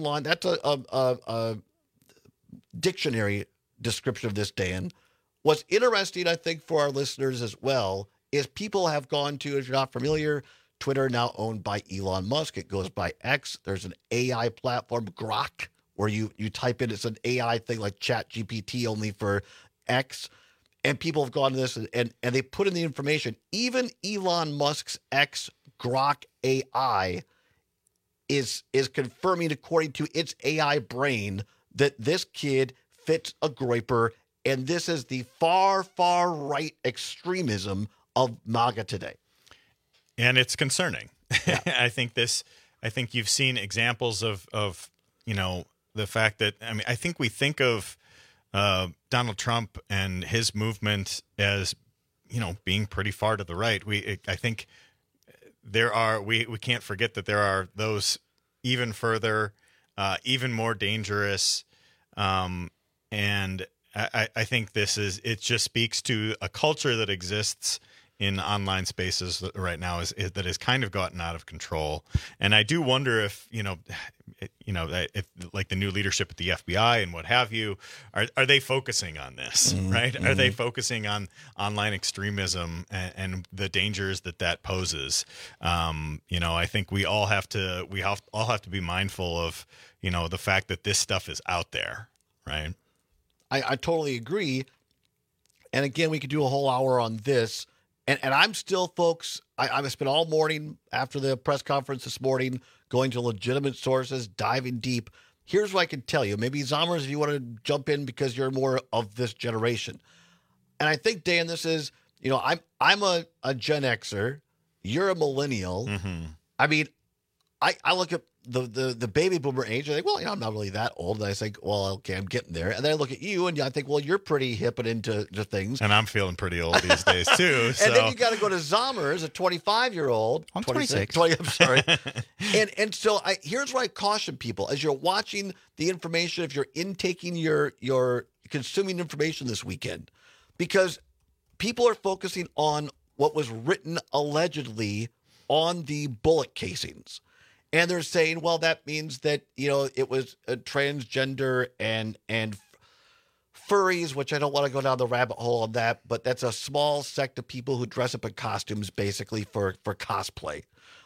a dictionary description of this, Dan. What's interesting, I think, for our listeners as well, is people have gone to, if you're not familiar, Twitter now owned by Elon Musk. It goes by X. There's an AI platform, Grok, where you type in, it's an AI thing like ChatGPT only for X. And people have gone to this and they put in the information. Even Elon Musk's X Grok AI is confirming, according to its AI brain, that this kid fits a groyper. And this is the far, far right extremism of MAGA today. And it's concerning. Yeah. I think you've seen examples of the fact that, I think we think of Donald Trump and his movement as, being pretty far to the right. I think we can't forget that there are those even further, even more dangerous. And I think it just speaks to a culture that exists in online spaces right now that has kind of gotten out of control. And I do wonder if, if like the new leadership at the FBI and what have you, are they focusing on this, right? Mm-hmm. Are they focusing on online extremism and the dangers that poses? I think we all have to be mindful of, the fact that this stuff is out there, right? I totally agree. And again, we could do a whole hour on this. And I'm still, folks, I've spent all morning after the press conference this morning going to legitimate sources, diving deep. Here's what I can tell you. Maybe Zommers, if you want to jump in because you're more of this generation. And I think, Dan, this is, I'm a Gen Xer. You're a millennial. Mm-hmm. I mean, I look at the baby boomer age, I think, well, I'm not really that old. And I think, well, okay, I'm getting there. And then I look at you and I think, well, you're pretty hip and into things. And I'm feeling pretty old these days too. So. And then you got to go to Zommers, a 25-year-old. I'm 26. I'm sorry. and so here's what I caution people. As you're watching the information, if you're intaking your consuming information this weekend, because people are focusing on what was written allegedly on the bullet casings. And they're saying, well, that means that, it was a transgender and furries, which I don't want to go down the rabbit hole on that, but that's a small sect of people who dress up in costumes basically for cosplay.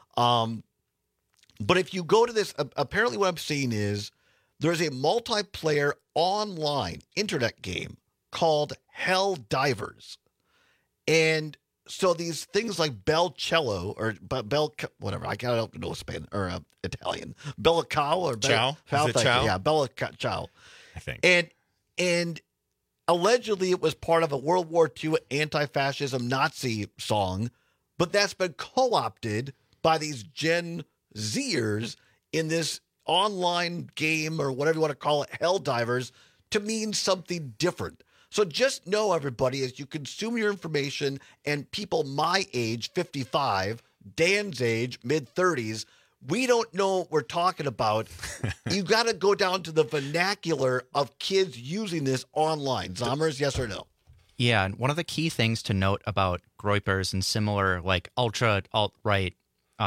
But if you go to this, apparently what I'm seeing is there's a multiplayer online internet game called Helldivers. And So these things like Bel Cello or Bel, whatever, I don't know Spanish or Italian. Bella Cow or Ciao? Bella Is it Ciao? Yeah, Bella Ciao. I think. And allegedly it was part of a World War II anti-fascism Nazi song, but that's been co-opted by these Gen Zers in this online game or whatever you want to call it, Helldivers, to mean something different. So just know, everybody, as you consume your information, and people my age, 55, Dan's age, mid-30s, we don't know what we're talking about. You got to go down to the vernacular of kids using this online. Zommers, yes or no? Yeah, and one of the key things to note about Groypers and similar like ultra alt-right,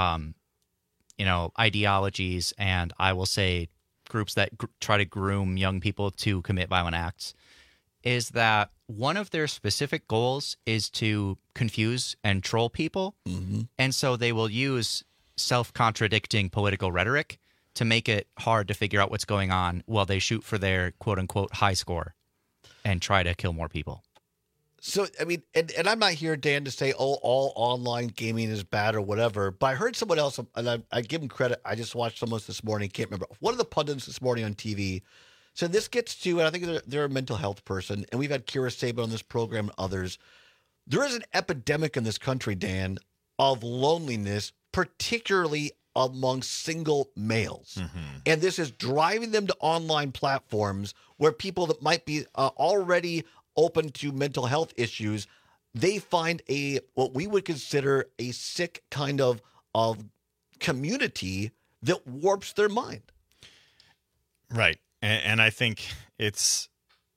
ideologies, and I will say groups that try to groom young people to commit violent acts, is that one of their specific goals is to confuse and troll people. Mm-hmm. And so they will use self-contradicting political rhetoric to make it hard to figure out what's going on while they shoot for their quote-unquote high score and try to kill more people. So, I mean, and I'm not here, Dan, to say, all online gaming is bad or whatever, but I heard someone else, and I give them credit. I just watched someone this morning, can't remember. One of the pundits this morning on TV said this gets to, and I think they're a mental health person, and we've had Kira Saban on this program and others. There is an epidemic in this country, Dan, of loneliness, particularly among single males. Mm-hmm. And this is driving them to online platforms where people that might be already open to mental health issues, they find what we would consider a sick kind of community that warps their mind. Right. And I think it's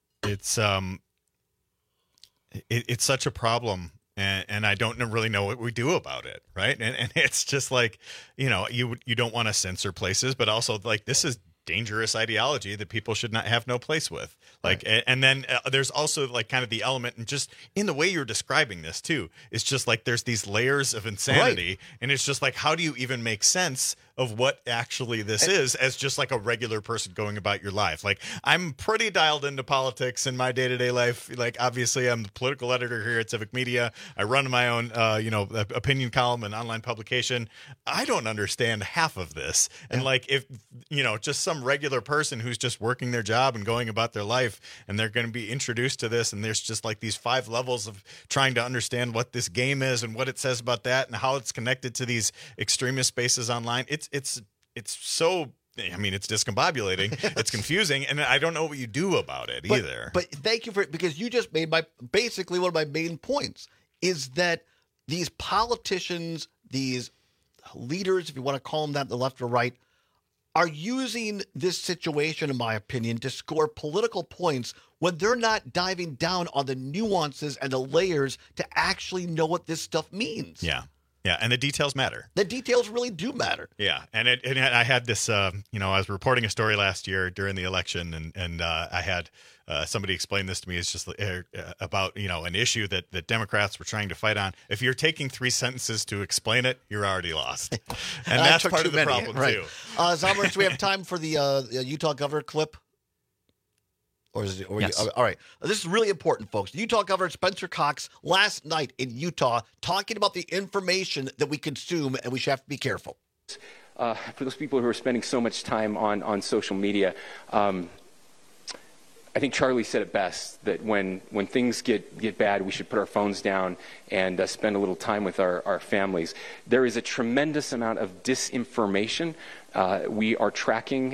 such a problem, and I don't really know what we do about it, right? And it's just like, you don't want to censor places, but also like this is dangerous ideology that people should not have no place with. Like, right. And then there's also like kind of the element, and just in the way you're describing this too, it's just like there's these layers of insanity, right. And it's just like, how do you even make sense of what actually this is as just like a regular person going about your life? Like, I'm pretty dialed into politics in my day-to-day life. Like, obviously I'm the political editor here at Civic Media. I run my own, opinion column and online publication. I don't understand half of this. And like, if, just some regular person who's just working their job and going about their life, and they're going to be introduced to this, and there's just like these 5 levels of trying to understand what this game is and what it says about that and how it's connected to these extremist spaces online. It's so, I mean, it's discombobulating, it's confusing, and I don't know what you do about it either. But thank you for it, because you just made basically one of my main points is that these politicians, these leaders, if you want to call them that, the left or right, are using this situation, in my opinion, to score political points when they're not diving down on the nuances and the layers to actually know what this stuff means. Yeah. Yeah, and the details matter. The details really do matter. Yeah, and I had this, I was reporting a story last year during the election, and I had somebody explain this to me. It's just about, an issue that Democrats were trying to fight on. If you're taking 3 sentences to explain it, you're already lost. And that's part of the problem, too. Zommers, do we have time for the Utah governor clip? Or is it? Yes. All right. This is really important, folks. Utah Governor Spencer Cox last night in Utah talking about the information that we consume, and we should have to be careful. For those people who are spending so much time on social media, I think Charlie said it best, that when things get bad, we should put our phones down and spend a little time with our families. There is a tremendous amount of disinformation. We are tracking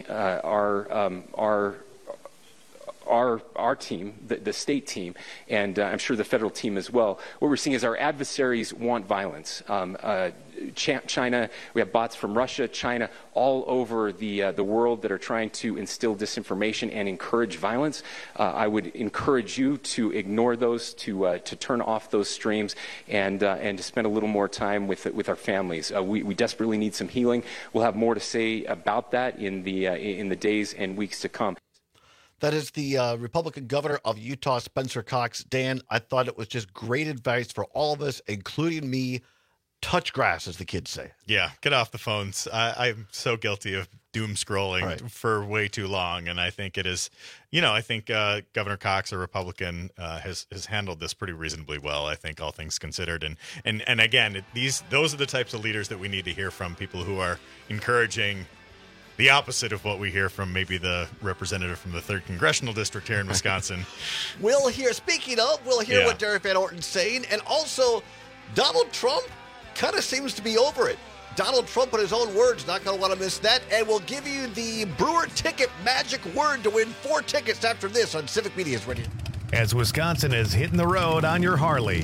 our team, the state team, and I'm sure the federal team as well. What we're seeing is our adversaries want violence. China, we have bots from Russia, China, all over the world that are trying to instill disinformation and encourage violence. I would encourage you to ignore those, to turn off those streams, and to spend a little more time with our families. We desperately need some healing. We'll have more to say about that in the days and weeks to come. That is the Republican governor of Utah, Spencer Cox. Dan, I thought it was just great advice for all of us, including me. touch grass, as the kids say. Yeah, get off the phones. I'm so guilty of doom scrolling for way too long, and I think it is. I think Governor Cox, a Republican, has handled this pretty reasonably well. I think, all things considered, and again, those are the types of leaders that we need to hear from. People who are encouraging the opposite of what we hear from maybe the representative from the 3rd Congressional District here in Wisconsin. We'll hear what Derek Van Orton's saying, and also Donald Trump kind of seems to be over it. Donald Trump, in his own words, not going to want to miss that. And we'll give you the Brewer ticket magic word to win 4 tickets after this on Civic Media's Radio. As Wisconsin is hitting the road on your Harley.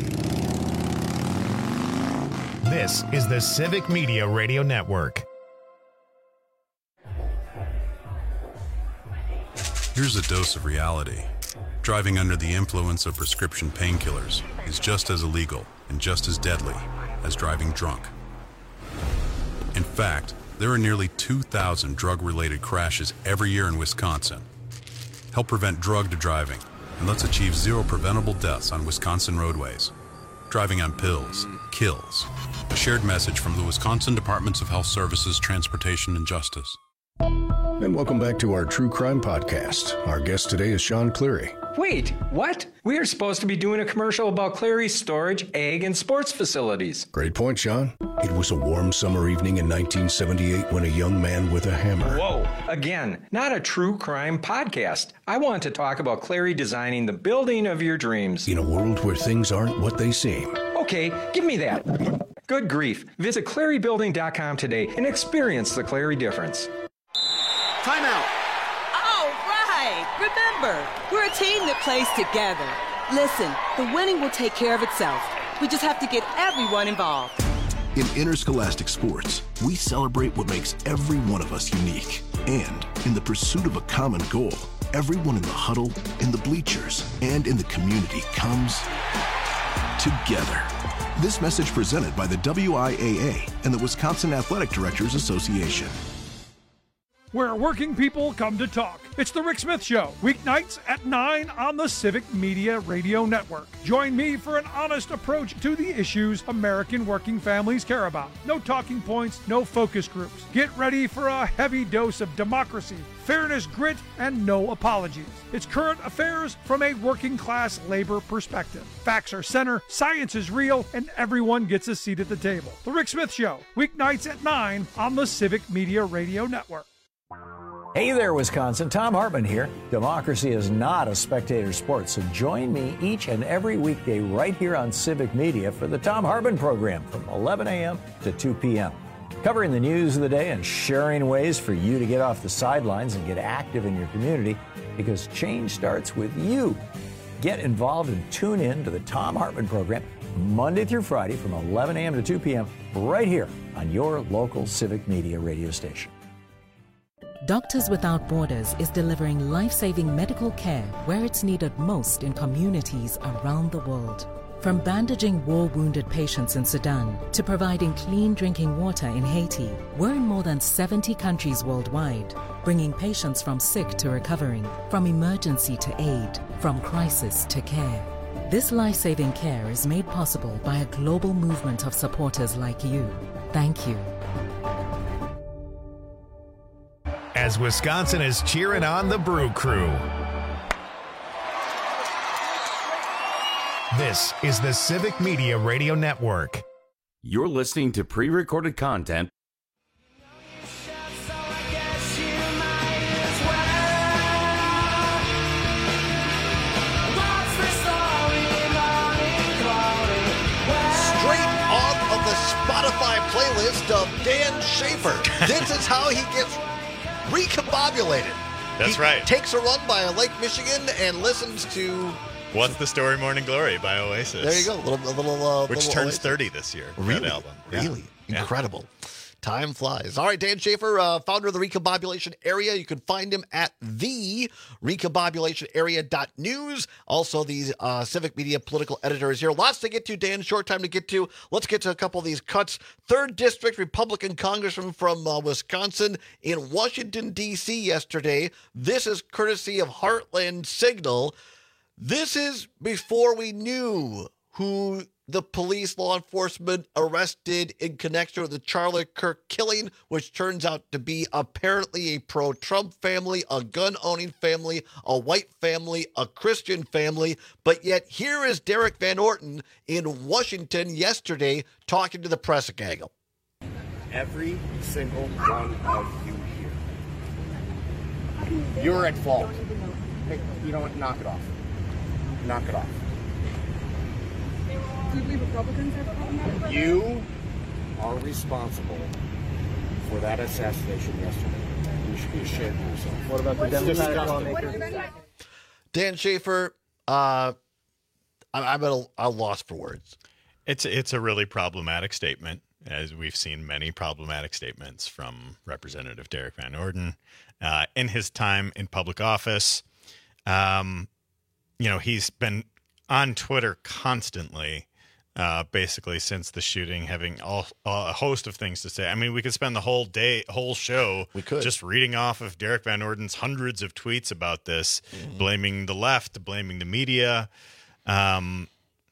This is the Civic Media Radio Network. Here's a dose of reality. Driving under the influence of prescription painkillers is just as illegal and just as deadly as driving drunk. In fact, there are nearly 2,000 drug-related crashes every year in Wisconsin. Help prevent drugged driving, and let's achieve 0 preventable deaths on Wisconsin roadways. Driving on pills kills. A shared message from the Wisconsin Departments of Health Services, Transportation, and Justice. And welcome back to our True Crime Podcast. Our guest today is Sean Cleary. Wait, what? We are supposed to be doing a commercial about Cleary's storage, ag, and sports facilities. Great point, Sean. It was a warm summer evening in 1978 when a young man with a hammer... Whoa, again, not a true crime podcast. I want to talk about Cleary designing the building of your dreams. In a world where things aren't what they seem. Okay, give me that. Good grief. Visit ClearyBuilding.com today and experience the Cleary difference. Timeout. All right. Remember, we're a team that plays together. Listen, the winning will take care of itself. We just have to get everyone involved. In interscholastic sports, we celebrate what makes every one of us unique. And in the pursuit of a common goal, everyone in the huddle, in the bleachers, and in the community comes together. This message presented by the WIAA and the Wisconsin Athletic Directors Association. Where working people come to talk. It's the Rick Smith Show, weeknights at 9 on the Civic Media Radio Network. Join me for an honest approach to the issues American working families care about. No talking points, no focus groups. Get ready for a heavy dose of democracy, fairness, grit, and no apologies. It's current affairs from a working class labor perspective. Facts are center, science is real, and everyone gets a seat at the table. The Rick Smith Show, weeknights at 9 on the Civic Media Radio Network. Hey there, Wisconsin. Tom Hartman here. Democracy is not a spectator sport, so join me each and every weekday right here on Civic Media for the Tom Hartman program from 11 a.m. to 2 p.m. Covering the news of the day and sharing ways for you to get off the sidelines and get active in your community, because change starts with you. Get involved and tune in to the Tom Hartman program Monday through Friday from 11 a.m. to 2 p.m. right here on your local Civic Media radio station. Doctors Without Borders is delivering life-saving medical care where it's needed most in communities around the world. From bandaging war-wounded patients in Sudan to providing clean drinking water in Haiti, we're in more than 70 countries worldwide, bringing patients from sick to recovering, from emergency to aid, from crisis to care. This life-saving care is made possible by a global movement of supporters like you. Thank you. As Wisconsin is cheering on the Brew Crew. This is the Civic Media Radio Network. You're listening to pre-recorded content. Spotify playlist of Dan Schaefer. This is how he gets recombobulated. That's right. Takes a run by Lake Michigan and listens to What's the Story Morning Glory by Oasis. There you go. Which little turns Oasis. 30 this year. Really? That album. Really? Yeah. Incredible. Time flies. All right, Dan Schaefer, founder of the Recombobulation Area. You can find him at the recombobulationarea.news. Also, the Civic Media political editor is here. Lots to get to, Dan. Short time to get to. Let's get to a couple of these cuts. 3rd District Republican Congressman from Wisconsin in Washington, D.C. yesterday. This is courtesy of Heartland Signal. This is before we knew who the police, law enforcement arrested in connection with the Charlie Kirk killing, which turns out to be apparently a pro-Trump family, a gun-owning family, a white family, a Christian family. But yet here is Derek Van Orton in Washington yesterday talking to the press gaggle. Every single one of you here, you're at fault. Hey, you know what? Knock it off. Knock it off. Do you believe Republicans have a problem with that? You are responsible for that assassination yesterday. You should be ashamed of yourself. What about the Democratic lawmakers? Dan Schaefer, I'm at a loss for words. It's a really problematic statement, as we've seen many problematic statements from Representative Derek Van Orden in his time in public office. He's been on Twitter constantly, basically since the shooting, having a host of things to say. I mean, we could spend the whole show just reading off of Derek Van Orden's hundreds of tweets about this, blaming the left, blaming the media. I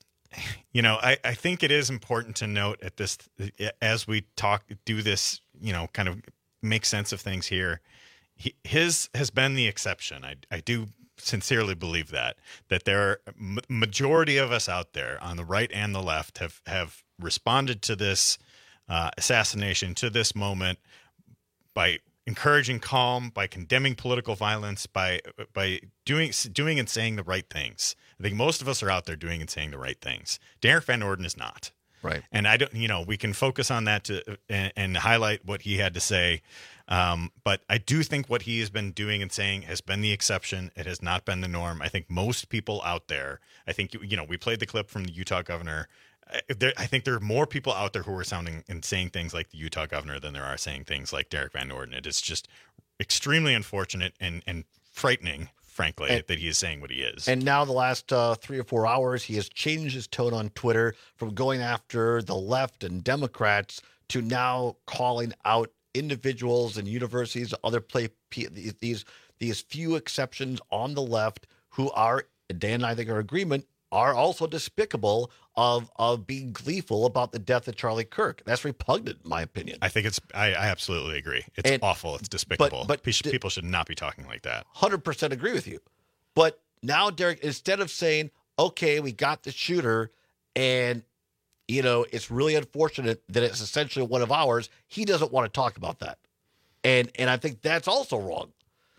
think it is important to note at this, as we do this, kind of make sense of things here. His has been the exception. I do sincerely believe that there are majority of us out there on the right and the left have responded to this assassination, to this moment, by encouraging calm, by condemning political violence, by doing and saying the right things. I think most of us are out there doing and saying the right things. Derek Van Orden is not. Right. And I don't, we can focus on that and highlight what he had to say. But I do think what he has been doing and saying has been the exception. It has not been the norm. I think most people out there, I think, we played the clip from the Utah governor. I think there are more people out there who are sounding and saying things like the Utah governor than there are saying things like Derek Van Orden. It is just extremely unfortunate and frightening, frankly, that he is saying what he is. And now the last 3 or 4 hours, he has changed his tone on Twitter from going after the left and Democrats to now calling out individuals and universities, other these few exceptions on the left who are, Dan and I think are in agreement, are also despicable of being gleeful about the death of Charlie Kirk. That's repugnant, in my opinion. I think I absolutely agree. It's awful. It's despicable. But people should not be talking like that. 100% agree with you. But now, Derek, instead of saying, okay, we got the shooter and it's really unfortunate that it's essentially one of ours, he doesn't want to talk about that. And I think that's also wrong.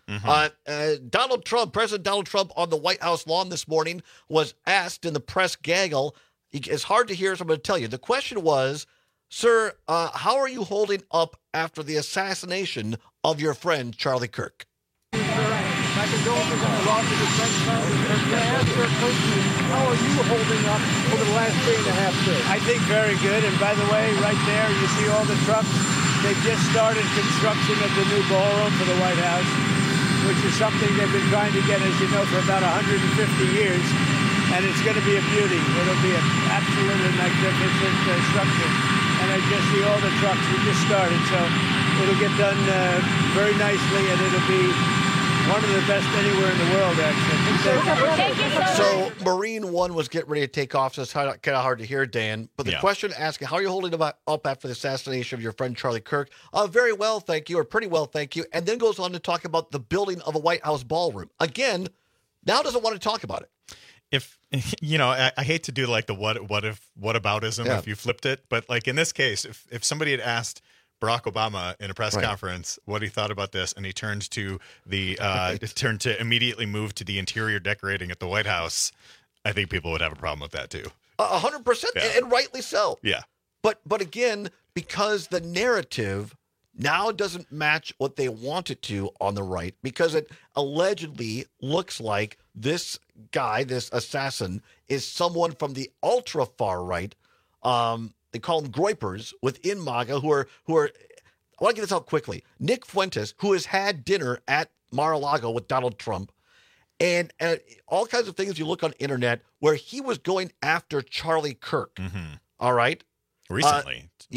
Mm-hmm. President Donald Trump on the White House lawn this morning was asked in the press gaggle. It's hard to hear, so I'm going to tell you. The question was, sir, how are you holding up after the assassination of your friend, Charlie Kirk? My condolences on the loss of your friend, Charlie Kirk. Can I ask your question, how are you holding up over the last 3.5 days? I think very good. And by the way, right there, you see all the trucks. They've just started construction of the new ballroom for the White House, which is something they've been trying to get, as you know, for about 150 years. And it's going to be a beauty. It'll be an absolutely magnificent structure. And I just see all the trucks. We just started, so it'll get done very nicely, and it'll be one of the best anywhere in the world, actually. So Marine One was getting ready to take off, so it's kind of hard to hear, Dan. But the question asking, how are you holding up after the assassination of your friend Charlie Kirk? Very well, thank you, or pretty well, thank you. And then goes on to talk about the building of a White House ballroom. Again, now doesn't want to talk about it. If I hate to do like the whataboutism if you flipped it, but like in this case, if somebody had asked Barack Obama in a press conference what he thought about this, and he turned to immediately move to the interior decorating at the White House, I think people would have a problem with that too. 100%, and rightly so. Yeah. But again, because the narrative now doesn't match what they want it to on the right, because it allegedly looks like this guy, this assassin, is someone from the ultra far right. They call them groypers within MAGA who are. I want to get this out quickly. Nick Fuentes, who has had dinner at Mar-a-Lago with Donald Trump, and all kinds of things you look on internet where he was going after Charlie Kirk. Mm-hmm. All right, recently, yeah. right?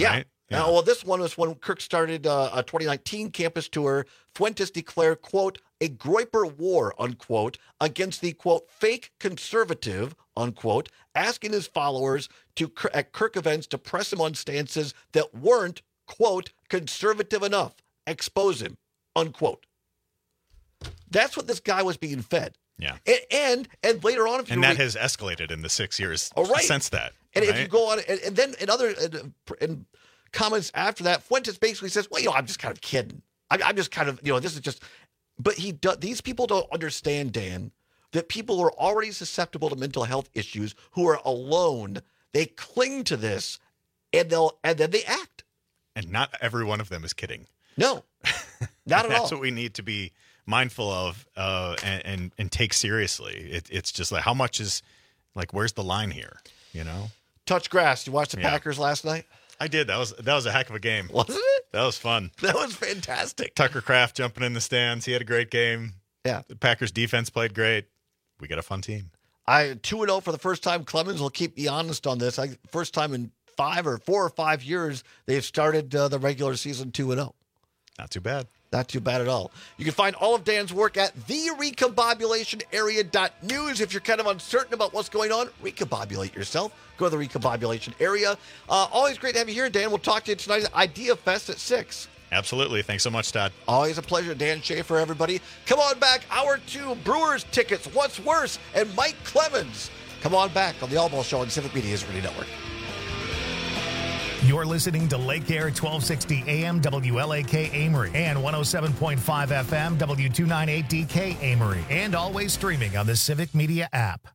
Now, well, this one was when Kirk started a 2019 campus tour. Fuentes declared, quote, a Groyper war, unquote, against the, quote, fake conservative, unquote, asking his followers at Kirk events to press him on stances that weren't, quote, conservative enough. Expose him, unquote. That's what this guy was being fed. Yeah. And later on, and that has escalated in the 6 years since that. And if you go on, and then in other in comments after that, Fuentes basically says, well, I'm just kind of kidding. I'm just kind of, this is just, but these people don't understand, Dan, that people who are already susceptible to mental health issues, who are alone, they cling to this and then they act. And not every one of them is kidding. No, not at all. That's what we need to be mindful of and take seriously. It's just like, how much is, like, where's the line here, Touch grass. You watched the Packers last night? I did. That was a heck of a game. Wasn't it? That was fun. That was fantastic. Tucker Kraft jumping in the stands. He had a great game. Yeah. The Packers defense played great. We got a fun team. 2-0 for the first time. Clemens will keep me honest on this. First time in 4 or 5 years they've started the regular season 2-0. Not too bad. Not too bad at all. You can find all of Dan's work at therecombobulationarea.news. If you're kind of uncertain about what's going on, recombobulate yourself. Go to the recombobulation area. Always great to have you here, Dan. We'll talk to you tonight at Idea Fest at 6. Absolutely. Thanks so much, Todd. Always a pleasure. Dan Schaefer, everybody. Come on back. Hour 2, Brewers tickets. What's worse? And Mike Clemens. Come on back on the All Ball Show on Civic Media's Radio Network. You're listening to Lake Air 1260 AM WLAK Amory and 107.5 FM W298DK Amory, and always streaming on the Civic Media app.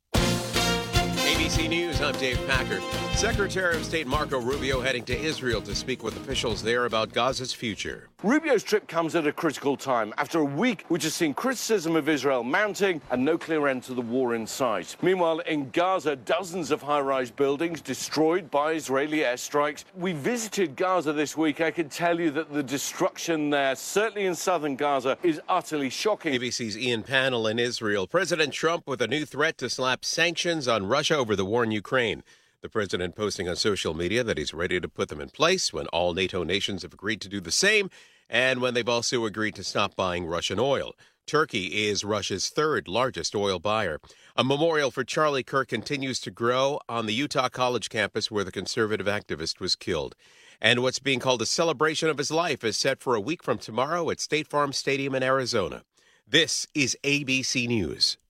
ABC News, I'm Dave Packard. Secretary of State Marco Rubio heading to Israel to speak with officials there about Gaza's future. Rubio's trip comes at a critical time after a week which has seen criticism of Israel mounting and no clear end to the war in sight. Meanwhile, in Gaza, dozens of high-rise buildings destroyed by Israeli airstrikes. We visited Gaza this week. I can tell you that the destruction there, certainly in southern Gaza, is utterly shocking. ABC's Ian Pannell in Israel. President Trump with a new threat to slap sanctions on Russia over the war in Ukraine. The president posting on social media that he's ready to put them in place when all NATO nations have agreed to do the same and when they've also agreed to stop buying Russian oil. Turkey is Russia's third largest oil buyer. A memorial for Charlie Kirk continues to grow on the Utah College campus where the conservative activist was killed. And what's being called a celebration of his life is set for a week from tomorrow at State Farm Stadium in Arizona. This is ABC News.